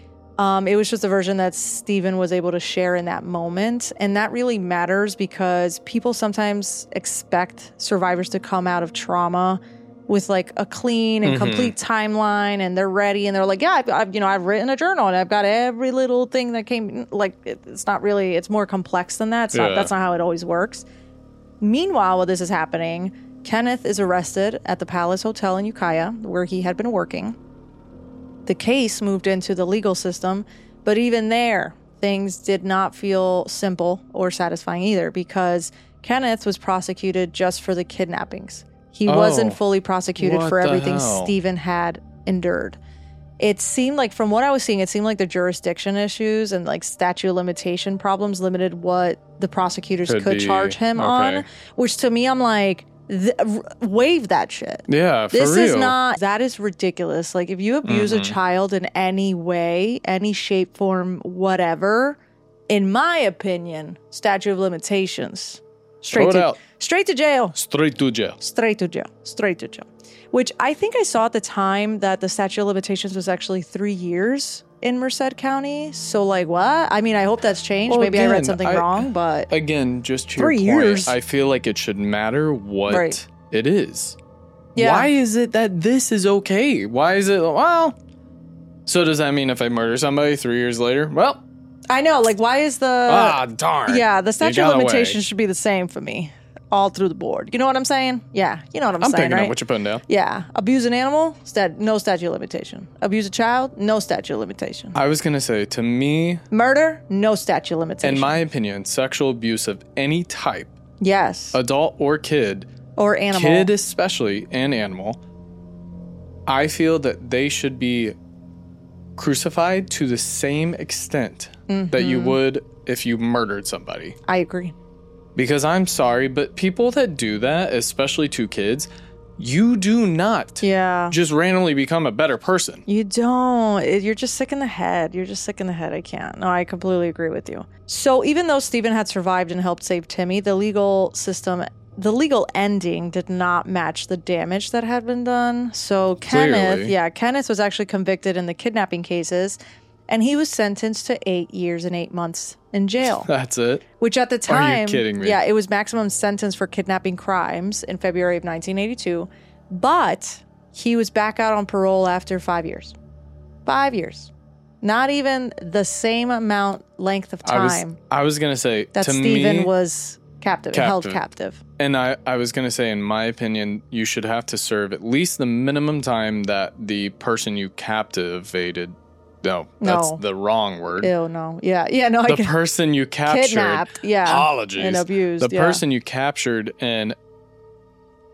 It was just a version that Stephen was able to share in that moment. And that really matters because people sometimes expect survivors to come out of trauma with like a clean and complete timeline, and they're ready and they're like, yeah, I've written a journal and I've got every little thing that came. Like, it's not really, it's more complex than that. That's not how it always works. Meanwhile, while this is happening, Kenneth is arrested at the Palace Hotel in Ukiah, where he had been working. The case moved into the legal system, but even there, things did not feel simple or satisfying either, because Kenneth was prosecuted just for the kidnappings. He wasn't fully prosecuted for everything Stephen had endured. It seemed like, from what I was seeing, it seemed like the jurisdiction issues and like statute of limitation problems limited what the prosecutors could charge him on, which to me, I'm like, waive that shit. Yeah, for this real. Is not, that is ridiculous. Like, if you abuse a child in any way, any shape, form, whatever, in my opinion, statute of limitations, straight to jail. Straight to jail. Straight to jail. Which I think I saw at the time that the statute of limitations was actually 3 years in Merced County. So, like, what? I mean, I hope that's changed. Well, maybe again, I read something wrong, but again, just to 3 your point, years. I feel like it should matter what it is. Yeah. Why is it that this is okay? Why is it, well, so does that mean if I murder somebody 3 years later? Well, I know, like, why is the... darn. Yeah, the statute You of got away. limitations should be the same for me. All through the board. You know what I'm saying? Yeah, you know what I'm saying, picking right? up what you're putting down. Yeah. Abuse an animal, no statute of limitation. Abuse a child, no statute of limitation. I was going to say, to me, Murder, no statute of limitation. in my opinion, sexual abuse of any type, yes, adult or kid, or animal, kid especially, and animal, I feel that they should be crucified to the same extent that you would if you murdered somebody. I agree. Because I'm sorry, but people that do that, especially to kids, you do not just randomly become a better person. You don't. You're just sick in the head. I can't. No, I completely agree with you. So even though Stephen had survived and helped save Timmy, the legal ending did not match the damage that had been done. So Kenneth was actually convicted in the kidnapping cases, and he was sentenced to 8 years and 8 months in jail. That's it? Which at the time... Are you kidding me? Yeah, it was maximum sentence for kidnapping crimes in February of 1982. But he was back out on parole after 5 years. 5 years. Not even the same length of time. I was going to say, that to Stephen me, was held captive. And I was going to say, in my opinion, you should have to serve at least the minimum time that the person you captivated... No, that's the wrong word. Ew, no. Yeah, no. The person you captured. Kidnapped, Apologies. and abused. The person you captured and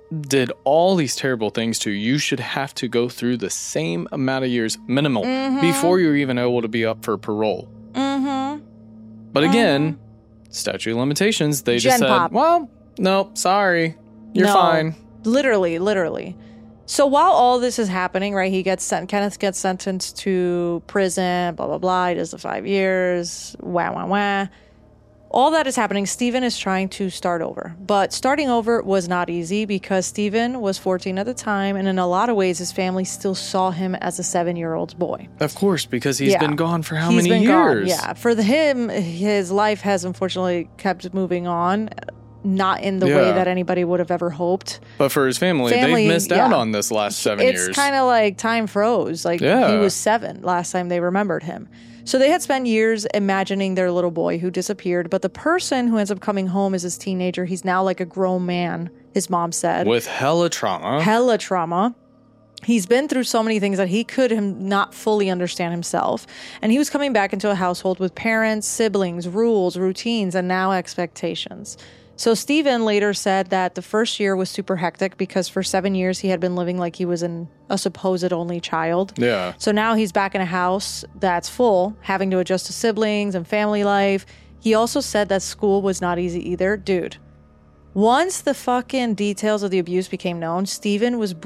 did all these terrible things to you, you should have to go through the same amount of years minimal before you're even able to be up for parole. But again, statute of limitations, they just said, well, no, sorry, you're fine. Literally. So while all this is happening, right, Kenneth gets sentenced to prison, blah, blah, blah. He does the 5 years, wah. All that is happening. Stephen is trying to start over. But starting over was not easy because Stephen was 14 at the time, and in a lot of ways, his family still saw him as a 7-year-old boy. Of course, because he's been gone for how many years? Gone, yeah. For him, his life has unfortunately kept moving on. Not in the way that anybody would have ever hoped. But for his family they've missed out on this last 7 years. It's kind of like time froze. Like, he was 7 last time they remembered him. So they had spent years imagining their little boy who disappeared. But the person who ends up coming home is his teenager. He's now like a grown man, his mom said. With hella trauma. He's been through so many things that he could not fully understand himself. And he was coming back into a household with parents, siblings, rules, routines, and now expectations. So Stephen later said that the first year was super hectic because for 7 years he had been living like he was a supposed only child. Yeah. So now he's back in a house that's full, having to adjust to siblings and family life. He also said that school was not easy either. Dude, once the fucking details of the abuse became known, Stephen was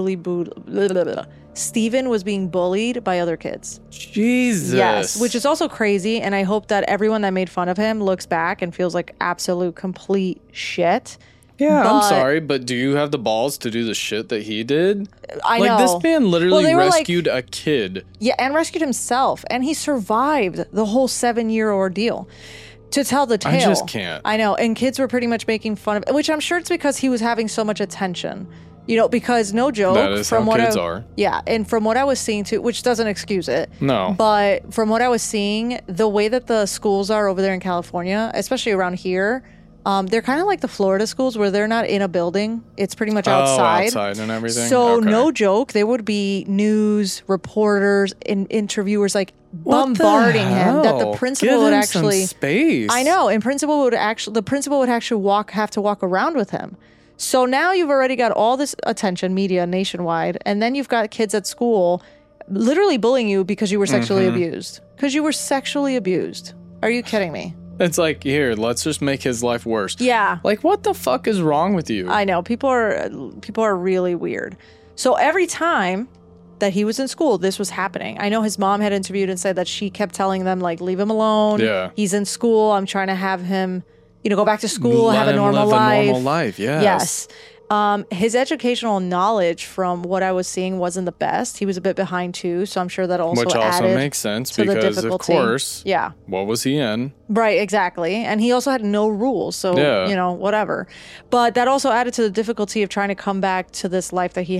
Stephen was being bullied by other kids. Jesus. Yes, which is also crazy. And I hope that everyone that made fun of him looks back and feels like absolute complete shit. Yeah, I'm sorry, but do you have the balls to do the shit that he did? I know. Like, this man literally rescued a kid. Yeah, and rescued himself. And he survived the whole 7-year ordeal. To tell the tale. I just can't. I know. And kids were pretty much making fun of it, which I'm sure it's because he was having so much attention. You know, because no joke. That is from how what kids are. Yeah, and from what I was seeing too, which doesn't excuse it. No. But from what I was seeing, the way that the schools are over there in California, especially around here, they're kind of like the Florida schools where they're not in a building. It's pretty much outside. Outside and everything. So no joke, there would be news reporters and interviewers like bombarding him that the principal would actually some space. I know, and the principal would actually have to walk around with him. So now you've already got all this attention, media nationwide, and then you've got kids at school literally bullying you because you were sexually abused. Because you were sexually abused. Are you kidding me? It's like, here, let's just make his life worse. Yeah. Like, what the fuck is wrong with you? I know. People are really weird. So every time that he was in school, this was happening. I know his mom had interviewed and said that she kept telling them, like, leave him alone. Yeah. He's in school. I'm trying to have him, go back to school, have a normal life. Normal life, yes. His educational knowledge, from what I was seeing, wasn't the best. He was a bit behind too, so I'm sure that also makes sense because, of course, what was he in? Right, exactly. And he also had no rules, so, whatever. But that also added to the difficulty of trying to come back to this life that he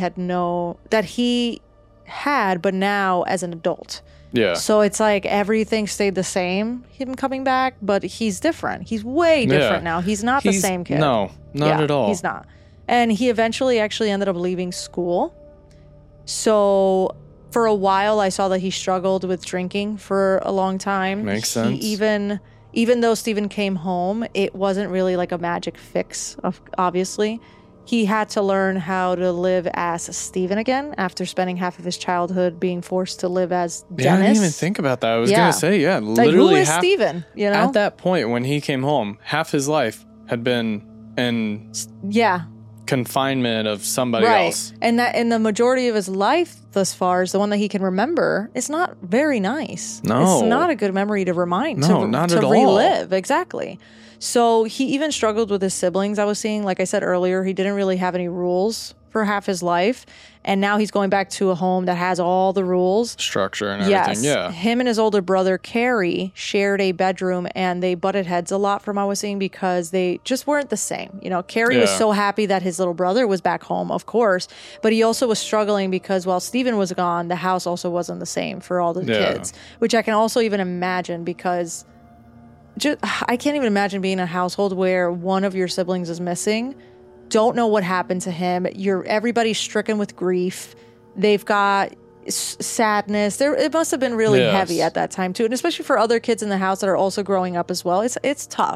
had, but now as an adult. Yeah. So it's like everything stayed the same, him coming back, but he's different. He's way different now. He's not the same kid. No, not at all. He's not. And he eventually actually ended up leaving school. So for a while, I saw that he struggled with drinking for a long time. Makes sense. Even though Stephen came home, it wasn't really like a magic fix, obviously. He had to learn how to live as Stephen again after spending half of his childhood being forced to live as Dennis. Yeah, I didn't even think about that. I was going to say, literally who is Stephen? At that point when he came home, half his life had been in confinement of somebody else. And the majority of his life thus far is the one that he can remember. It's not very nice. No. It's not a good memory to remind. No, not at all. To relive. Exactly. So he even struggled with his siblings. I was seeing, like I said earlier, he didn't really have any rules for half his life. And now he's going back to a home that has all the rules. Structure and everything, yes. Him and his older brother, Carrie, shared a bedroom, and they butted heads a lot from what I was seeing because they just weren't the same. Carrie was so happy that his little brother was back home, of course, but he also was struggling because while Stephen was gone, the house also wasn't the same for all the kids, which I can also even imagine because I can't even imagine being in a household where one of your siblings is missing. Don't know what happened to him. Everybody's stricken with grief. They've got sadness. It must have been really heavy at that time too, and especially for other kids in the house that are also growing up as well. It's tough.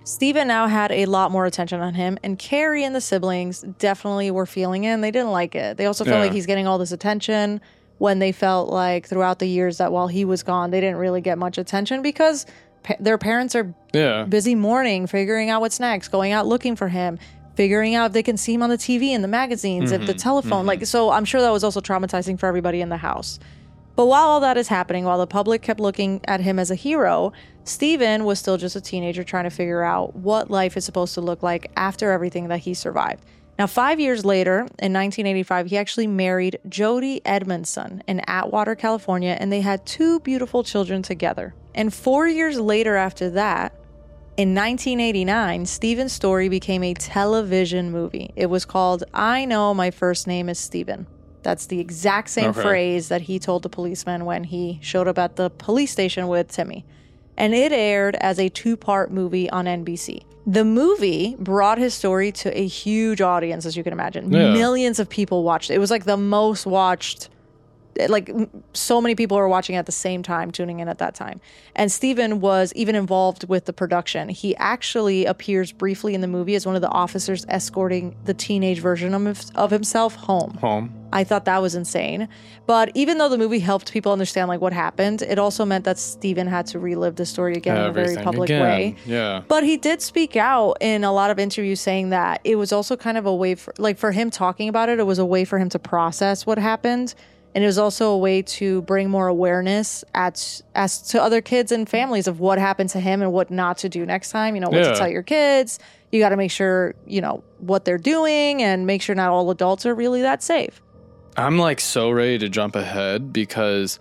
Steven now had a lot more attention on him, and Carrie and the siblings definitely were feeling it, and they didn't like it. They also felt like he's getting all this attention when they felt like throughout the years that while he was gone, they didn't really get much attention because their parents are busy mourning, figuring out what's next, going out looking for him, figuring out if they can see him on the TV and the magazines, if the telephone. Like, so I'm sure that was also traumatizing for everybody in the house. But while all that is happening, while the public kept looking at him as a hero, Steven was still just a teenager trying to figure out what life is supposed to look like after everything that he survived. Now, 5 years later, in 1985, he actually married Jody Edmondson in Atwater, California, and they had 2 beautiful children together. And 4 years later after that, in 1989, Steven's story became a television movie. It was called I Know My First Name is Steven. That's the exact same phrase that he told the policeman when he showed up at the police station with Timmy. And it aired as a 2-part movie on NBC. The movie brought his story to a huge audience, as you can imagine. Yeah. Millions of people watched it. It was like the most watched, like so many people were watching at the same time, tuning in at that time. And Steven was even involved with the production. He actually appears briefly in the movie as one of the officers escorting the teenage version of himself home. I thought that was insane. But even though the movie helped people understand like what happened, it also meant that Steven had to relive the story again in a very public way. Yeah. But he did speak out in a lot of interviews saying that it was also kind of a way for him talking about it. It was a way for him to process what happened. And it was also a way to bring more awareness as to other kids and families of what happened to him and what not to do next time. You know, what to tell your kids. You got to make sure, you know, what they're doing and make sure not all adults are really that safe. I'm like so ready to jump ahead because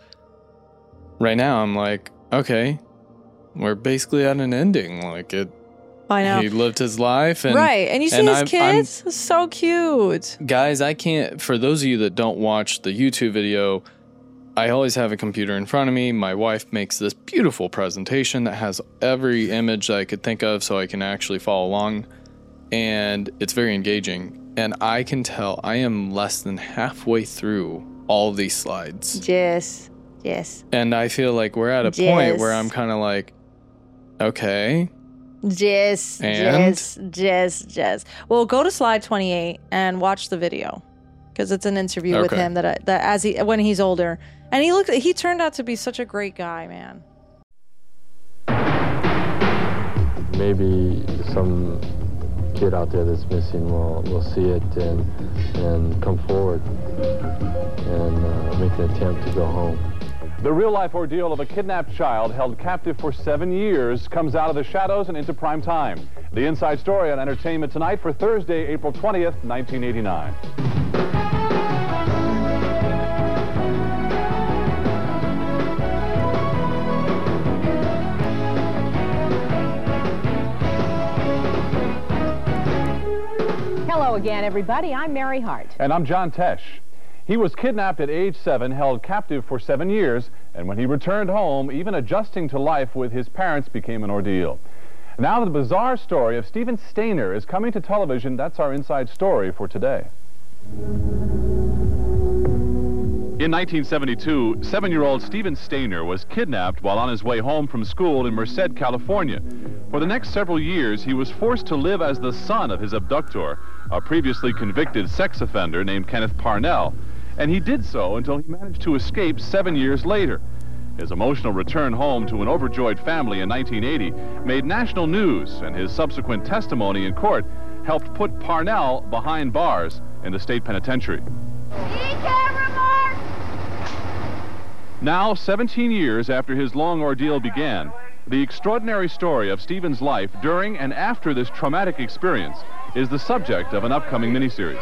right now I'm like, okay, we're basically at an ending. Like I know. He lived his life. And, right. And you see his kids? It's so cute. Guys, I can't, for those of you that don't watch the YouTube video, I always have a computer in front of me. My wife makes this beautiful presentation that has every image that I could think of so I can actually follow along. And it's very engaging. And I can tell I am less than halfway through all of these slides. Yes. And I feel like we're at a point where I'm kind of like, okay. Yes. Well, go to slide 28 and watch the video because it's an interview with him when he's older. And he turned out to be such a great guy, man. Maybe some kid out there that's missing will see it and come forward and make an attempt to go home. The real-life ordeal of a kidnapped child held captive for 7 years comes out of the shadows and into prime time. The inside story on Entertainment Tonight for Thursday, April 20th, 1989. Hello again, everybody. I'm Mary Hart. And I'm John Tesh. He was kidnapped at age 7, held captive for 7 years, and when he returned home, even adjusting to life with his parents became an ordeal. Now the bizarre story of Steven Stayner is coming to television. That's our inside story for today. In 1972, 7-year-old Steven Stayner was kidnapped while on his way home from school in Merced, California. For the next several years, he was forced to live as the son of his abductor, a previously convicted sex offender named Kenneth Parnell, and he did so until he managed to escape 7 years later. His emotional return home to an overjoyed family in 1980 made national news, and his subsequent testimony in court helped put Parnell behind bars in the state penitentiary. Now, 17 years after his long ordeal began, the extraordinary story of Steven's life during and after this traumatic experience is the subject of an upcoming miniseries.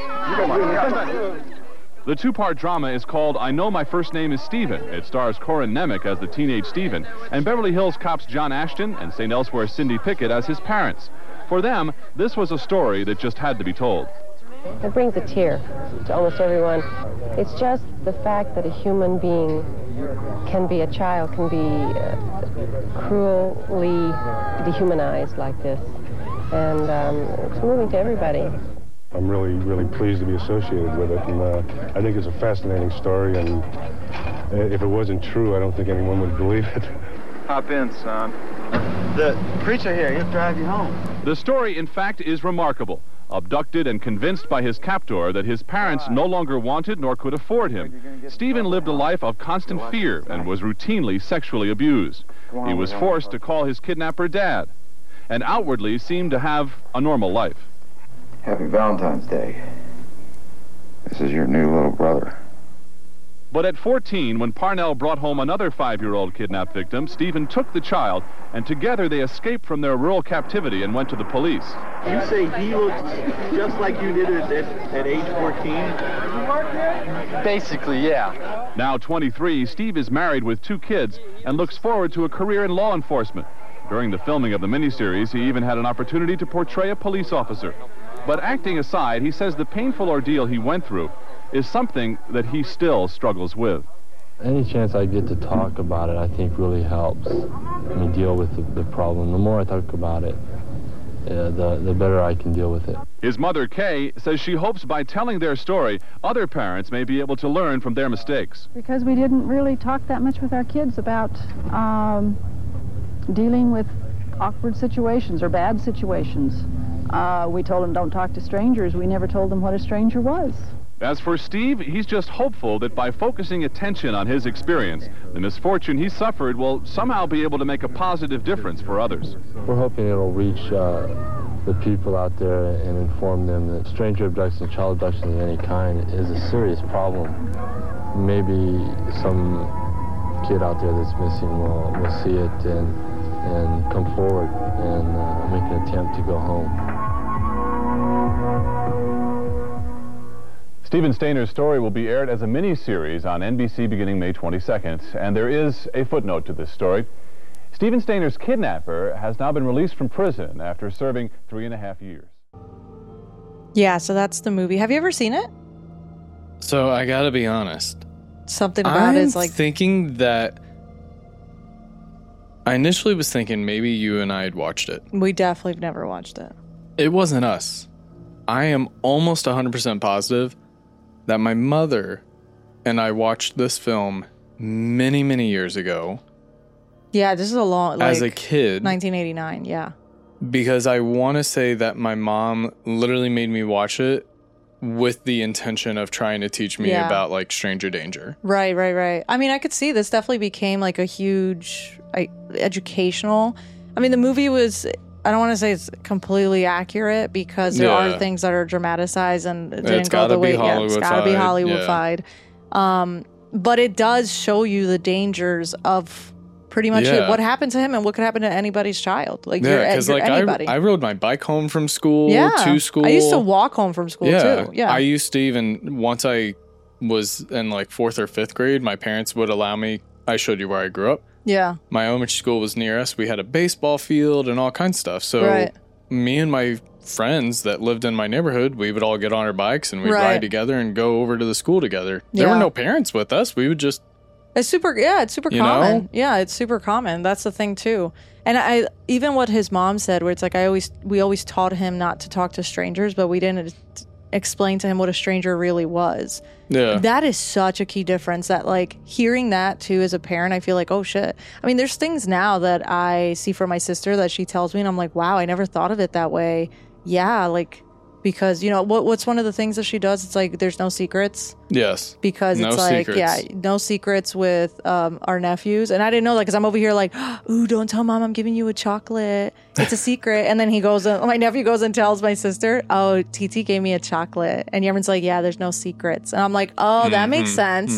The 2-part drama is called I Know My First Name is Steven. It stars Corin Nemec as the teenage Steven, and Beverly Hills cops John Ashton and St. Elsewhere Cindy Pickett as his parents. For them, this was a story that just had to be told. It brings a tear to almost everyone. It's just the fact that a human being can be a child, can be cruelly dehumanized like this. And it's moving to everybody. I'm really, really pleased to be associated with it, and I think it's a fascinating story, and if it wasn't true, I don't think anyone would believe it. Hop in, son. The preacher here, he'll drive you home. The story, in fact, is remarkable. Abducted and convinced by his captor that his parents no longer wanted nor could afford him, Stephen lived a life of constant fear and was routinely sexually abused. He was forced to call his kidnapper Dad, and outwardly seemed to have a normal life. Happy Valentine's Day. This is your new little brother. But at 14, when Parnell brought home another 5-year-old kidnapped victim, Stephen took the child, and together they escaped from their rural captivity and went to the police. You say he looks just like you did at age 14? Basically, yeah. Now 23, Steve is married with 2 kids and looks forward to a career in law enforcement. During the filming of the miniseries, he even had an opportunity to portray a police officer. But acting aside, he says the painful ordeal he went through is something that he still struggles with. Any chance I get to talk about it, I think really helps me deal with the problem. The more I talk about it, the better I can deal with it. His mother, Kay, says she hopes by telling their story, other parents may be able to learn from their mistakes. Because we didn't really talk that much with our kids about dealing with awkward situations or bad situations. We told them don't talk to strangers. We never told them what a stranger was. As for Steve, he's just hopeful that by focusing attention on his experience, the misfortune he suffered will somehow be able to make a positive difference for others. We're hoping it'll reach the people out there and inform them that stranger abduction, child abduction of any kind is a serious problem. Maybe some kid out there that's missing will see it and come forward and make an attempt to go home. Stephen Stainer's story will be aired as a mini-series on NBC beginning May 22nd, and there is a footnote to this story. Stephen Stainer's kidnapper has now been released from prison after serving 3.5 years. Yeah, so that's the movie. Have you ever seen it? So I gotta be honest. Something about it is like... I'm thinking that... I initially was thinking maybe you and I had watched it. We definitely have never watched it. It wasn't us. I am almost 100% positive that my mother and I watched this film many, many years ago. Yeah, this is a long... as a kid. 1989, yeah. Because I want to say that my mom literally made me watch it with the intention of trying to teach me about, like, stranger danger. Right. I mean, I could see this definitely became, like, a huge educational... I mean, the movie was... I don't want to say it's completely accurate because there are things that are dramatized and it didn't go the way... Yeah, it's got to be Hollywoodified. Yeah. But it does show you the dangers of pretty much what happened to him and what could happen to anybody's child. Like, because anybody. I rode my bike home from school to school. I used to walk home from school too. Yeah. I used to even, once I was in like 4th or 5th grade, my parents would allow me, I showed you where I grew up. Yeah. My elementary school was near us. We had a baseball field and all kinds of stuff. So me and my friends that lived in my neighborhood, we would all get on our bikes and we'd ride together and go over to the school together. There were no parents with us. We would just... It's super common. Know? Yeah, it's super common. That's the thing too. And I even what his mom said, where it's like we always taught him not to talk to strangers, but we didn't explain to him what a stranger really was. Yeah. That is such a key difference that, like, hearing that too as a parent, I feel like, oh shit. I mean, there's things now that I see from my sister that she tells me and I'm like, wow, I never thought of it that way. Yeah, like, because, you know, what's one of the things that she does? It's like, there's no secrets. Yes. Because it's like, no secrets with our nephews. And I didn't know that because I'm over here like, ooh, don't tell mom I'm giving you a chocolate. It's a secret. And then my nephew goes and tells my sister, oh, TT gave me a chocolate. And Yerman's like, yeah, there's no secrets. And I'm like, oh, that makes sense.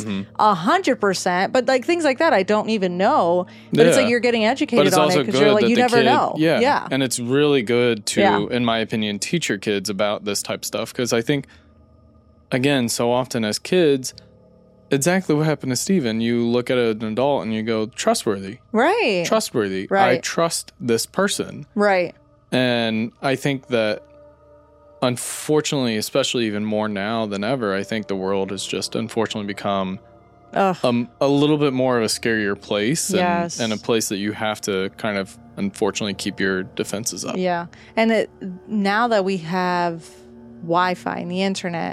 100%. But like things like that, I don't even know. But it's like you're getting educated on it because you're like, you never know. Yeah. And it's really good to, in my opinion, teach your kids about this type of stuff. Because I think, again, so often as kids, exactly what happened to Stephen. You look at an adult and you go, trustworthy. Right. Trustworthy. Right. I trust this person. Right. And I think that, unfortunately, especially even more now than ever, I think the world has just unfortunately become a little bit more of a scarier place. And a place that you have to kind of, unfortunately, keep your defenses up. Yeah. And now that we have Wi-Fi and the internet,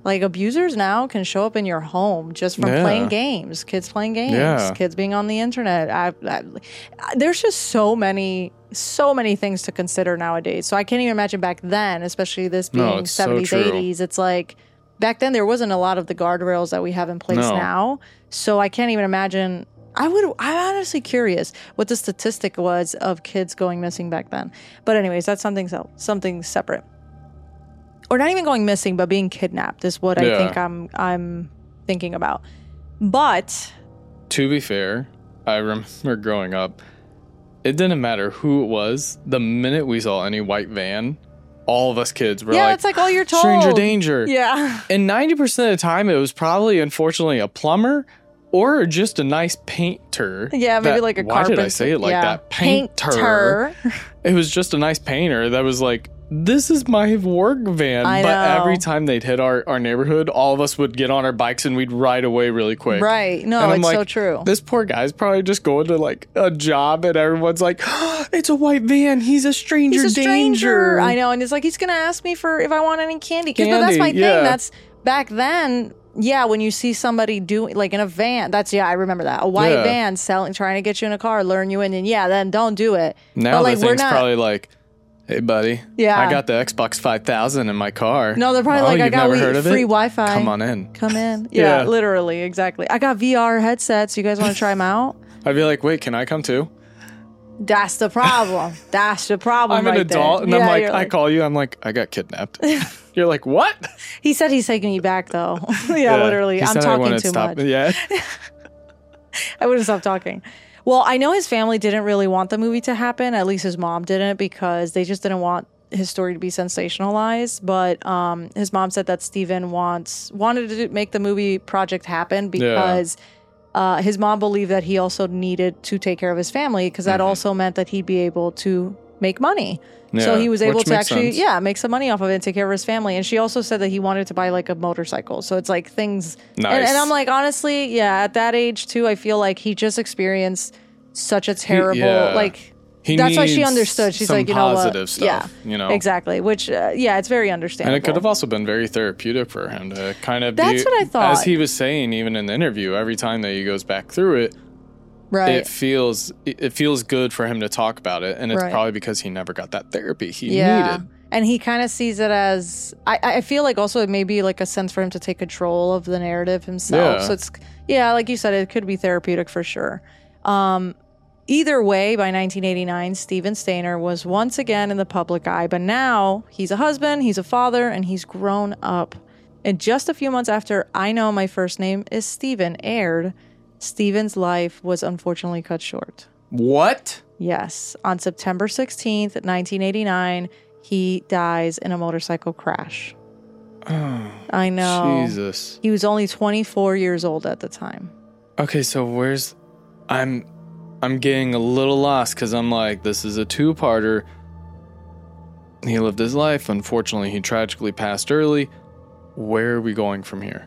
Like, abusers now can show up in your home just from playing games, kids playing games, kids being on the internet. There's just so many things to consider nowadays. So I can't even imagine back then, especially this being 70s, 80s. It's like, back then there wasn't a lot of the guardrails that we have in place now. So I can't even imagine. I'm honestly curious what the statistic was of kids going missing back then. But anyways, that's something separate. Or not even going missing, but being kidnapped is what I think I'm thinking about. But to be fair, I remember growing up, it didn't matter who it was. The minute we saw any white van, all of us kids were it's like all you're told. Stranger danger. Yeah. And 90% of the time, it was probably, unfortunately, a plumber or just a nice painter. Yeah, maybe like a carpenter. Why did I say it like that? Painter. It was just a nice painter that was like, this is my work van. I but know. every time they'd hit our neighborhood, all of us would get on our bikes and we'd ride away really quick. Right. No, and it's like, so true. This poor guy's probably just going to like a job and everyone's like, oh, it's a white van. He's a stranger danger. I know. And it's like, he's going to ask me for if I want any candy. But that's my thing. That's back then. Yeah, when you see somebody doing, like in a van, I remember that. A white van trying to get you in a car, luring you in, and then don't do it. Now but, like, the thing's probably like, hey, buddy, I got the Xbox 5000 in my car. No, they're probably like, I got free Wi-Fi. Come on in. Come in. Yeah, literally, exactly. I got VR headsets. You guys want to try them out? I'd be like, wait, can I come too? That's the problem. That's the problem. I'm an adult, and I'm like, I call you. I'm like, I got kidnapped. You're like, what? He said he's taking me back, though. Literally. I'm talking too much. Yeah. I wouldn't stop talking. Well, I know his family didn't really want the movie to happen. At least his mom didn't, because they just didn't want his story to be sensationalized. But his mom said that Steven wanted to make the movie project happen because his mom believed that he also needed to take care of his family, because that also meant that he'd be able to make money. Yeah, so he was able to actually, make some money off of it and take care of his family. And she also said that he wanted to buy like a motorcycle. So it's like things. Nice. And I'm like, honestly, at that age too, I feel like he just experienced such a terrible, that's why she understood. She's like, you know what? Stuff, exactly. Which, it's very understandable. And it could have also been very therapeutic for him to kind of That's what I thought. As he was saying, even in the interview, every time that he goes back through it, right. It feels good for him to talk about it, and it's probably because he never got that therapy he needed. And he kind of sees it as, I feel like also it may be like a sense for him to take control of the narrative himself. So it's, like you said, it could be therapeutic for sure. Either way, by 1989, Steven Stayner was once again in the public eye, but now he's a husband, he's a father, and he's grown up. And just a few months after I Know My First Name is Steven aired, Steven's life was unfortunately cut short. What? Yes. On September 16th, 1989, he dies in a motorcycle crash. Oh, I know. Jesus. He was only 24 years old at the time. Okay, so I'm getting a little lost, because I'm like, this is a two-parter. He lived his life. Unfortunately, he tragically passed early. Where are we going from here?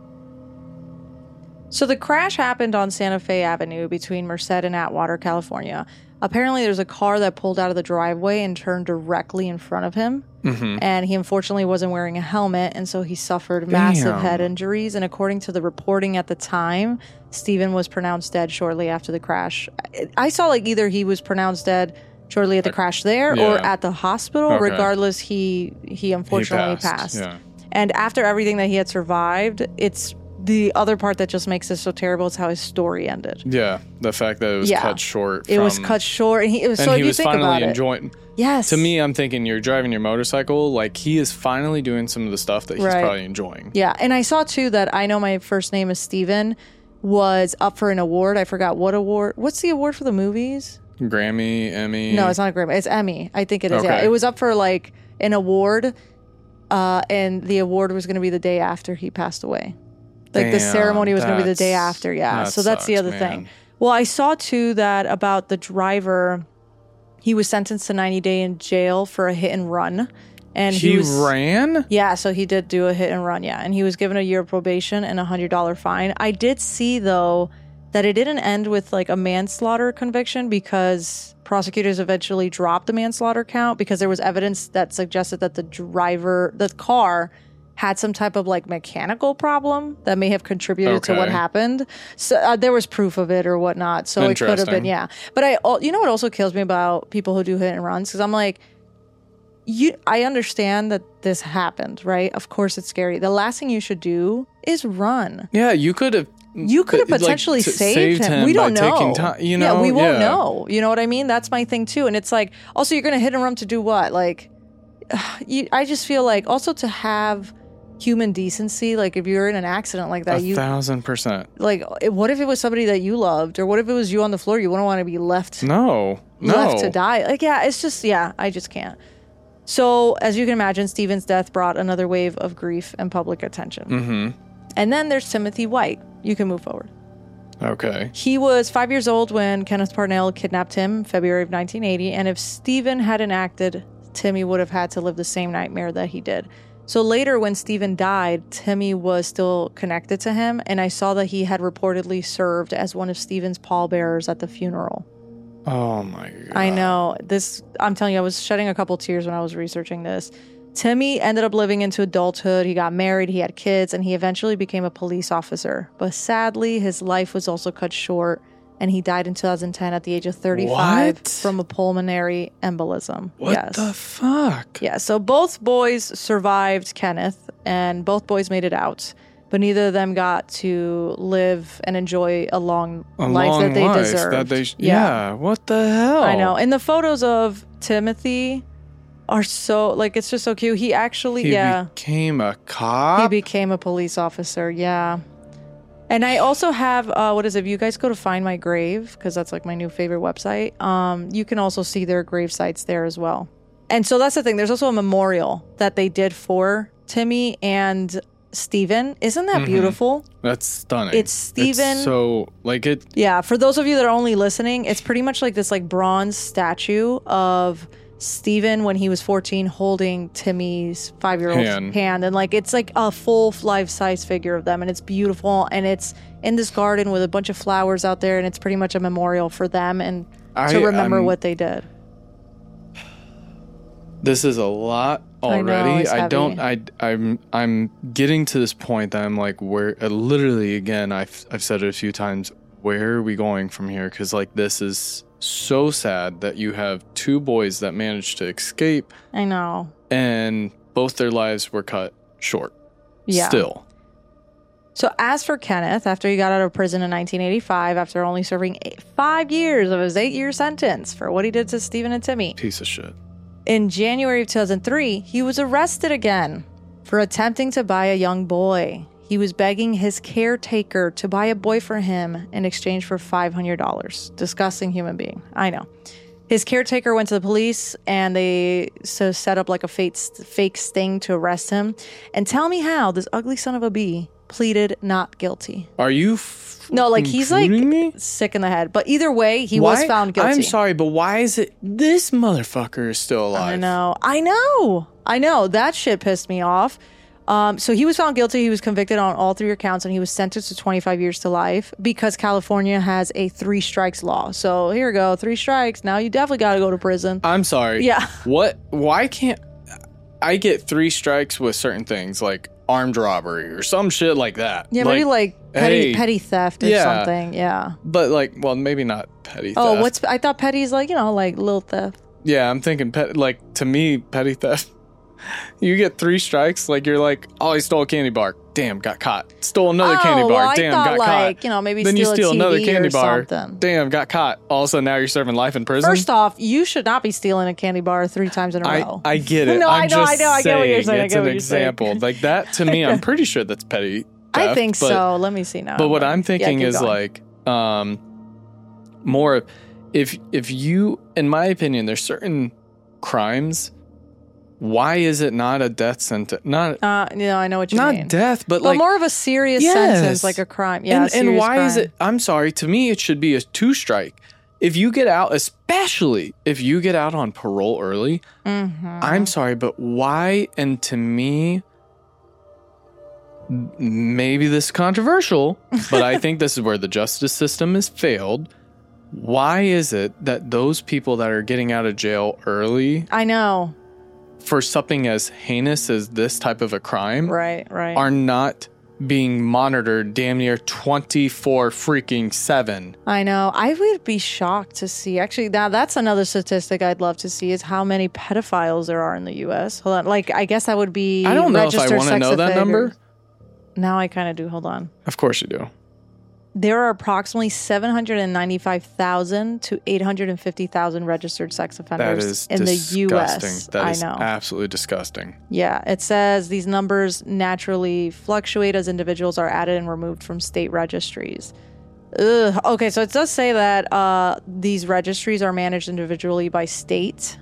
So the crash happened on Santa Fe Avenue between Merced and Atwater, California. Apparently, there's a car that pulled out of the driveway and turned directly in front of him. Mm-hmm. And he unfortunately wasn't wearing a helmet, and so he suffered massive head injuries. And according to the reporting at the time, Steven was pronounced dead shortly after the crash. I saw like either he was pronounced dead shortly at the crash there or at the hospital. Okay. Regardless, he unfortunately passed. Yeah. And after everything that he had survived, it's the other part that just makes this so terrible is how his story ended. Yeah, the fact that it was cut short. It was cut short. And he was finally enjoying. Yes. To me, I'm thinking you're driving your motorcycle. Like, he is finally doing some of the stuff that he's probably enjoying. Yeah, and I saw, too, that I Know My First Name is Steven was up for an award. I forgot what award. What's the award for the movies? Grammy, Emmy? No, it's not a Grammy. It's Emmy. I think it is, yeah. It was up for, like, an award, and the award was going to be the day after he passed away. Like, the ceremony was going to be the day after, So that's the other thing. Well, I saw, too, that about the driver, he was sentenced to 90 days in jail for a hit and run. And he ran? Yeah, so he did do a hit and run, And he was given a year of probation and a $100 fine. I did see, though, that it didn't end with, like, a manslaughter conviction, because prosecutors eventually dropped the manslaughter count because there was evidence that suggested that the car had some type of like mechanical problem that may have contributed to what Okay. happened. So there was proof of it or whatnot. So it could have been, Interesting. But you know what also kills me about people who do hit and runs? Because I'm like, I understand that this happened, right? Of course it's scary. The last thing you should do is run. Yeah, you could have. You could have potentially saved him. We don't by know. taking time, you know? Yeah, we won't Yeah. know. You know what I mean? That's my thing too. And it's like, also, you're going to hit and run to do what? Like, I just feel like also to have human decency, like if you're in an accident like that, 1,000%. like, what if it was somebody that you loved, or what if it was you on the floor? You wouldn't want to be left left to die. Like, yeah, it's just, I just can't. So, as you can imagine, Stephen's death brought another wave of grief and public attention. Mm-hmm. And then there's Timothy White. You can move forward. Okay. He was 5 years old when Kenneth Parnell kidnapped him, February of 1980. And if Stephen hadn't acted, Timmy would have had to live the same nightmare that he did. So later, when Stephen died, Timmy was still connected to him. And I saw that he had reportedly served as one of Stephen's pallbearers at the funeral. Oh my God. I know. I'm telling you, I was shedding a couple tears when I was researching this. Timmy ended up living into adulthood. He got married, he had kids, and he eventually became a police officer. But sadly, his life was also cut short, and he died in 2010 at the age of 35 What? from a pulmonary embolism. What the fuck? Yeah, so both boys survived Kenneth, and both boys made it out. But neither of them got to life and enjoy a long life that they deserved. Yeah, what the hell? I know. And the photos of Timothy are so, like, it's just so cute. He actually, He became a cop? he became a police officer, yeah. And I also have, if you guys go to Find My Grave, because that's like my new favorite website, you can also see their grave sites there as well. And so that's the thing. There's also a memorial that they did for Timmy and Stephen. Isn't that beautiful? That's stunning. It's Stephen. So, like it. Yeah, for those of you that are only listening, it's pretty much like this like bronze statue of Stephen when he was 14 holding Timmy's 5-year-old hand. And like it's like a full life-size figure of them, and it's beautiful, and it's in this garden with a bunch of flowers out there, and it's pretty much a memorial for them and to remember what they did. This is a lot already. I know, I'm getting to this point that I'm like, where literally again, I've said it a few times, where are we going from here? Because like this is so sad that you have two boys that managed to escape. I know. And both their lives were cut short. Yeah. Still. So as for Kenneth, after he got out of prison in 1985, after only serving 5 years of his 8-year sentence for what he did to Stephen and Timmy. Piece of shit. In January of 2003, he was arrested again for attempting to buy a young boy. He was begging his caretaker to buy a boy for him in exchange for $500. Disgusting human being. I know. His caretaker went to the police and they set up like a fake sting to arrest him. And tell me how this ugly son of a bee pleaded not guilty. Are you no, like he's like sick in the head. But either way, he was found guilty. I'm sorry, but why is it this motherfucker is still alive? I know. That shit pissed me off. So he was found guilty. He was convicted on all 3 accounts, and he was sentenced to 25 years to life because California has a 3 strikes law. So here we go, 3 strikes. Now you definitely got to go to prison. I'm sorry. Yeah. Why can't I get 3 strikes with certain things like armed robbery or some shit like that? Yeah, maybe like petty theft or something. Yeah. But like, well, maybe not petty theft. Oh, I thought petty is like, like little theft. Yeah, I'm thinking to me, petty theft. You get 3 strikes, like you're like, oh, he stole a candy bar. Damn, got caught. Stole another candy bar. Well, Damn, I thought got caught. maybe then steal you steal a TV another candy or bar. something. Damn, got caught. All of a sudden, now you're serving life in prison. First off, you should not be stealing a candy bar 3 times in a row. I get it. No, I know. I get what you're saying. It's an example. Like that to me, I'm pretty sure that's petty theft. I think so. Let me see now. But what I'm thinking is going. like more of if you, in my opinion, there's certain crimes. Why is it not a death sentence? Not I know what you mean. Not death, but like like more of a serious sentence, like a crime. Yeah, and why crime. is it? I'm sorry. To me, it should be a 2 strike. If you get out, especially if you get out on parole early, I'm sorry, but why? And to me, maybe this is controversial, but I think this is where the justice system has failed. Why is it that those people that are getting out of jail early, I know, for something as heinous as this type of a crime right. are not being monitored damn near 24/7. I know. I would be shocked to see. Actually, now that's another statistic I'd love to see is how many pedophiles there are in the U.S. Hold on. Like, I guess that would be I don't know if I want to know that number. Now I kind of do. Hold on. Of course you do. There are approximately 795,000 to 850,000 registered sex offenders in the U.S. That is I know. Absolutely disgusting. Yeah, it says these numbers naturally fluctuate as individuals are added and removed from state registries. Ugh. Okay, so it does say that these registries are managed individually by state.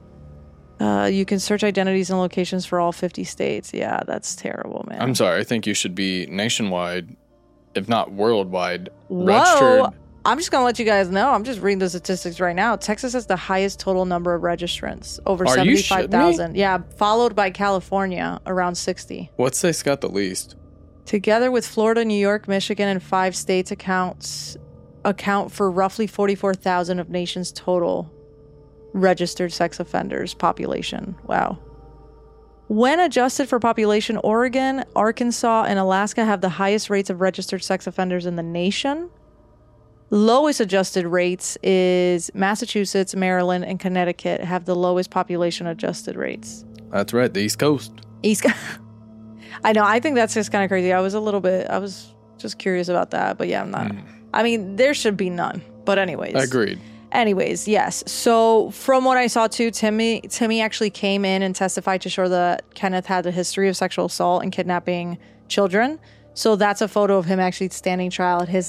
You can search identities and locations for all 50 states. Yeah, that's terrible, man. I'm sorry. I think you should be nationwide, if not worldwide, Whoa. registered. I'm just going to let you guys know. I'm just reading the statistics right now. Texas has the highest total number of registrants, over 75,000. Yeah, followed by California, around 60. What state's got the least? Together with Florida, New York, Michigan, and 5 states account for roughly 44,000 of nation's total registered sex offenders population. Wow. When adjusted for population, Oregon, Arkansas, and Alaska have the highest rates of registered sex offenders in the nation. Lowest adjusted rates is Massachusetts, Maryland, and Connecticut have the lowest population adjusted rates. That's right, the East Coast. I know, I think that's just kind of crazy. I was just curious about that, but yeah, I'm not. I mean, there should be none, but anyways. Agreed. Anyways, yes. So from what I saw too, Timmy actually came in and testified to show that Kenneth had a history of sexual assault and kidnapping children. So that's a photo of him actually standing trial at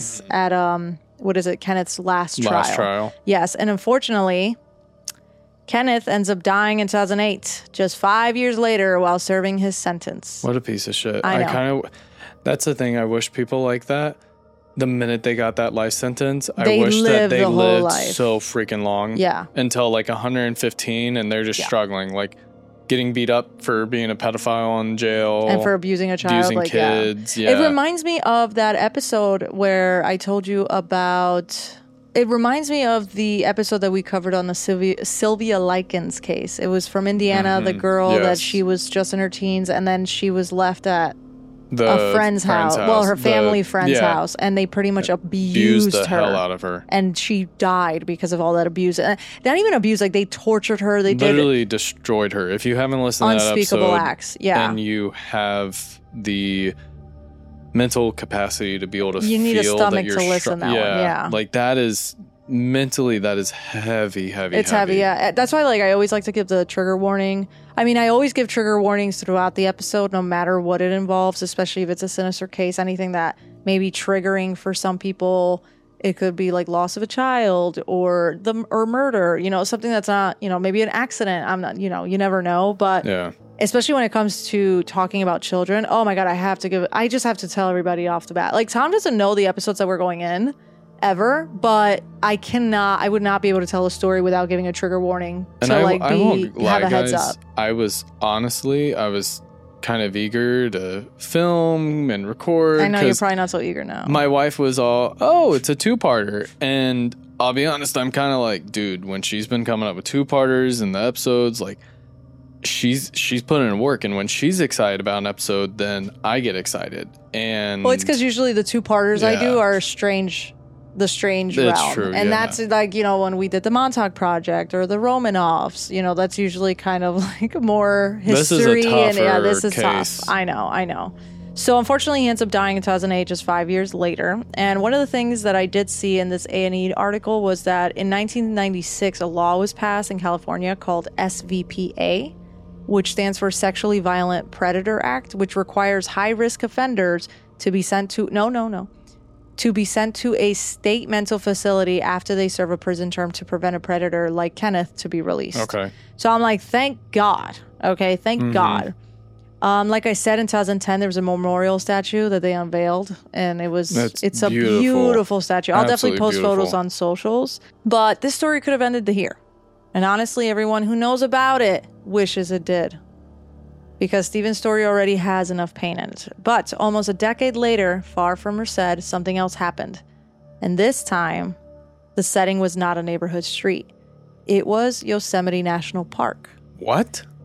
Kenneth's last trial. Last trial. Yes, and unfortunately, Kenneth ends up dying in 2008, just 5 years later while serving his sentence. What a piece of shit. I know. That's the thing. I wish people like that, the minute they got that life sentence, I wish that they lived so freaking long. Yeah. Until like 115 and they're just struggling. Like getting beat up for being a pedophile in jail. And for abusing a child. Abusing kids. Yeah. It reminds me of that episode where I told you about... It reminds me of the episode that we covered on the Sylvia Likens case. It was from Indiana, the girl that she was just in her teens, and then she was left at a friend's house. Well, her family friend's house, and they pretty much abused the her. hell out of her. And she died because of all that abuse. Not even abuse, like they tortured her. They literally destroyed her. If you haven't listened to that episode, unspeakable acts. Yeah. And you have the mental capacity to be able to you need feel a stomach that you're to listen that one. Yeah. Like that is mentally, that is heavy. It's heavy. Yeah. That's why I always like to give the trigger warning. I mean, I always give trigger warnings throughout the episode, no matter what it involves, especially if it's a sinister case, anything that may be triggering for some people. It could be like loss of a child or murder, something that's not, maybe an accident. I'm not, you never know. But especially when it comes to talking about children, oh my God, I just have to tell everybody off the bat. Like Tom doesn't know the episodes that we're going in ever, but I would not be able to tell a story without giving a trigger warning to I won't lie, have a heads up. I was kind of eager to film and record. I know you're probably not so eager now. My wife was all, oh, it's a 2-parter. And I'll be honest, I'm kind of like, dude, when she's been coming up with 2-parters and the episodes, like she's putting in work. And when she's excited about an episode, then I get excited. And well, it's because usually the 2-parters I do are the strange realm. True, and that's like, when we did the Montauk Project or the Romanovs, that's usually kind of like more history. This is case. Tough. I know. So unfortunately, he ends up dying in 2008, just 5 years later. And one of the things that I did see in this A&E article was that in 1996, a law was passed in California called SVPA, which stands for Sexually Violent Predator Act, which requires high-risk offenders to be sent to to be sent to a state mental facility after they serve a prison term to prevent a predator like Kenneth to be released. Okay. So I'm like, thank God. Okay, thank God. Like I said, in 2010, there was a memorial statue that they unveiled, and it's a beautiful statue. I'll definitely post photos on socials. But this story could have ended here. And honestly, everyone who knows about it wishes it did. Because Stephen's story already has enough pain in it. But almost a decade later, far from Merced, something else happened. And this time, the setting was not a neighborhood street. It was Yosemite National Park. What?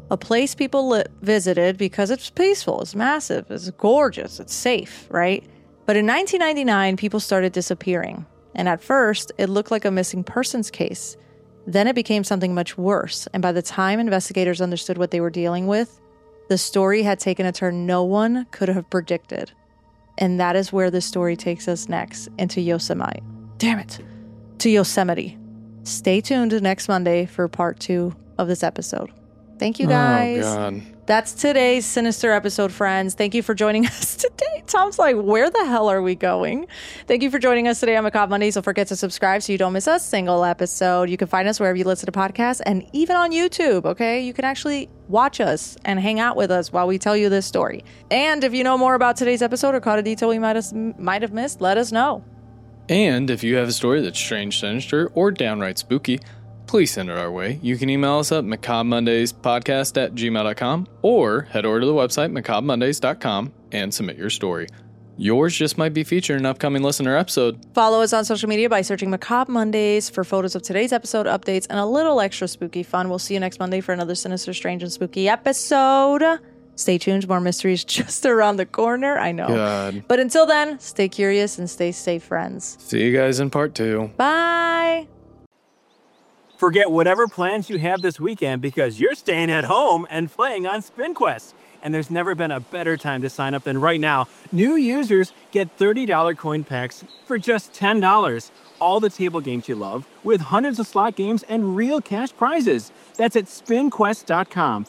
a place people visited because it's peaceful, it's massive, it's gorgeous, it's safe, right? But in 1999, people started disappearing. And at first, it looked like a missing persons case. Then it became something much worse. And by the time investigators understood what they were dealing with, the story had taken a turn no one could have predicted. And that is where the story takes us next, into Yosemite. Damn it. To Yosemite. Stay tuned next Monday for part 2 of this episode. Thank you, guys. Oh, God. That's today's Sinister episode, friends. Thank you for joining us today. Tom's like, where the hell are we going? Thank you for joining us today on Macabre Mondays. Don't forget to subscribe so you don't miss a single episode. You can find us wherever you listen to podcasts and even on YouTube, okay? You can actually watch us and hang out with us while we tell you this story. And if you know more about today's episode or caught a detail we might have missed, let us know. And if you have a story that's strange, sinister, or downright spooky, please send it our way. You can email us at macabremondays@gmail.com or head over to the website macabremondays.com and submit your story. Yours just might be featured in an upcoming listener episode. Follow us on social media by searching Macabre Mondays for photos of today's episode, updates, and a little extra spooky fun. We'll see you next Monday for another sinister, strange, and spooky episode. Stay tuned. More mysteries just around the corner. I know. God. But until then, stay curious and stay safe, friends. See you guys in part 2. Bye. Forget whatever plans you have this weekend because you're staying at home and playing on SpinQuest. And there's never been a better time to sign up than right now. New users get $30 coin packs for just $10. All the table games you love with hundreds of slot games and real cash prizes. That's at SpinQuest.com.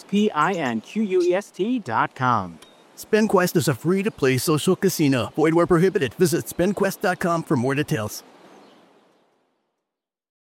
SpinQuest.com. SpinQuest is a free-to-play social casino. Void where prohibited. Visit SpinQuest.com for more details.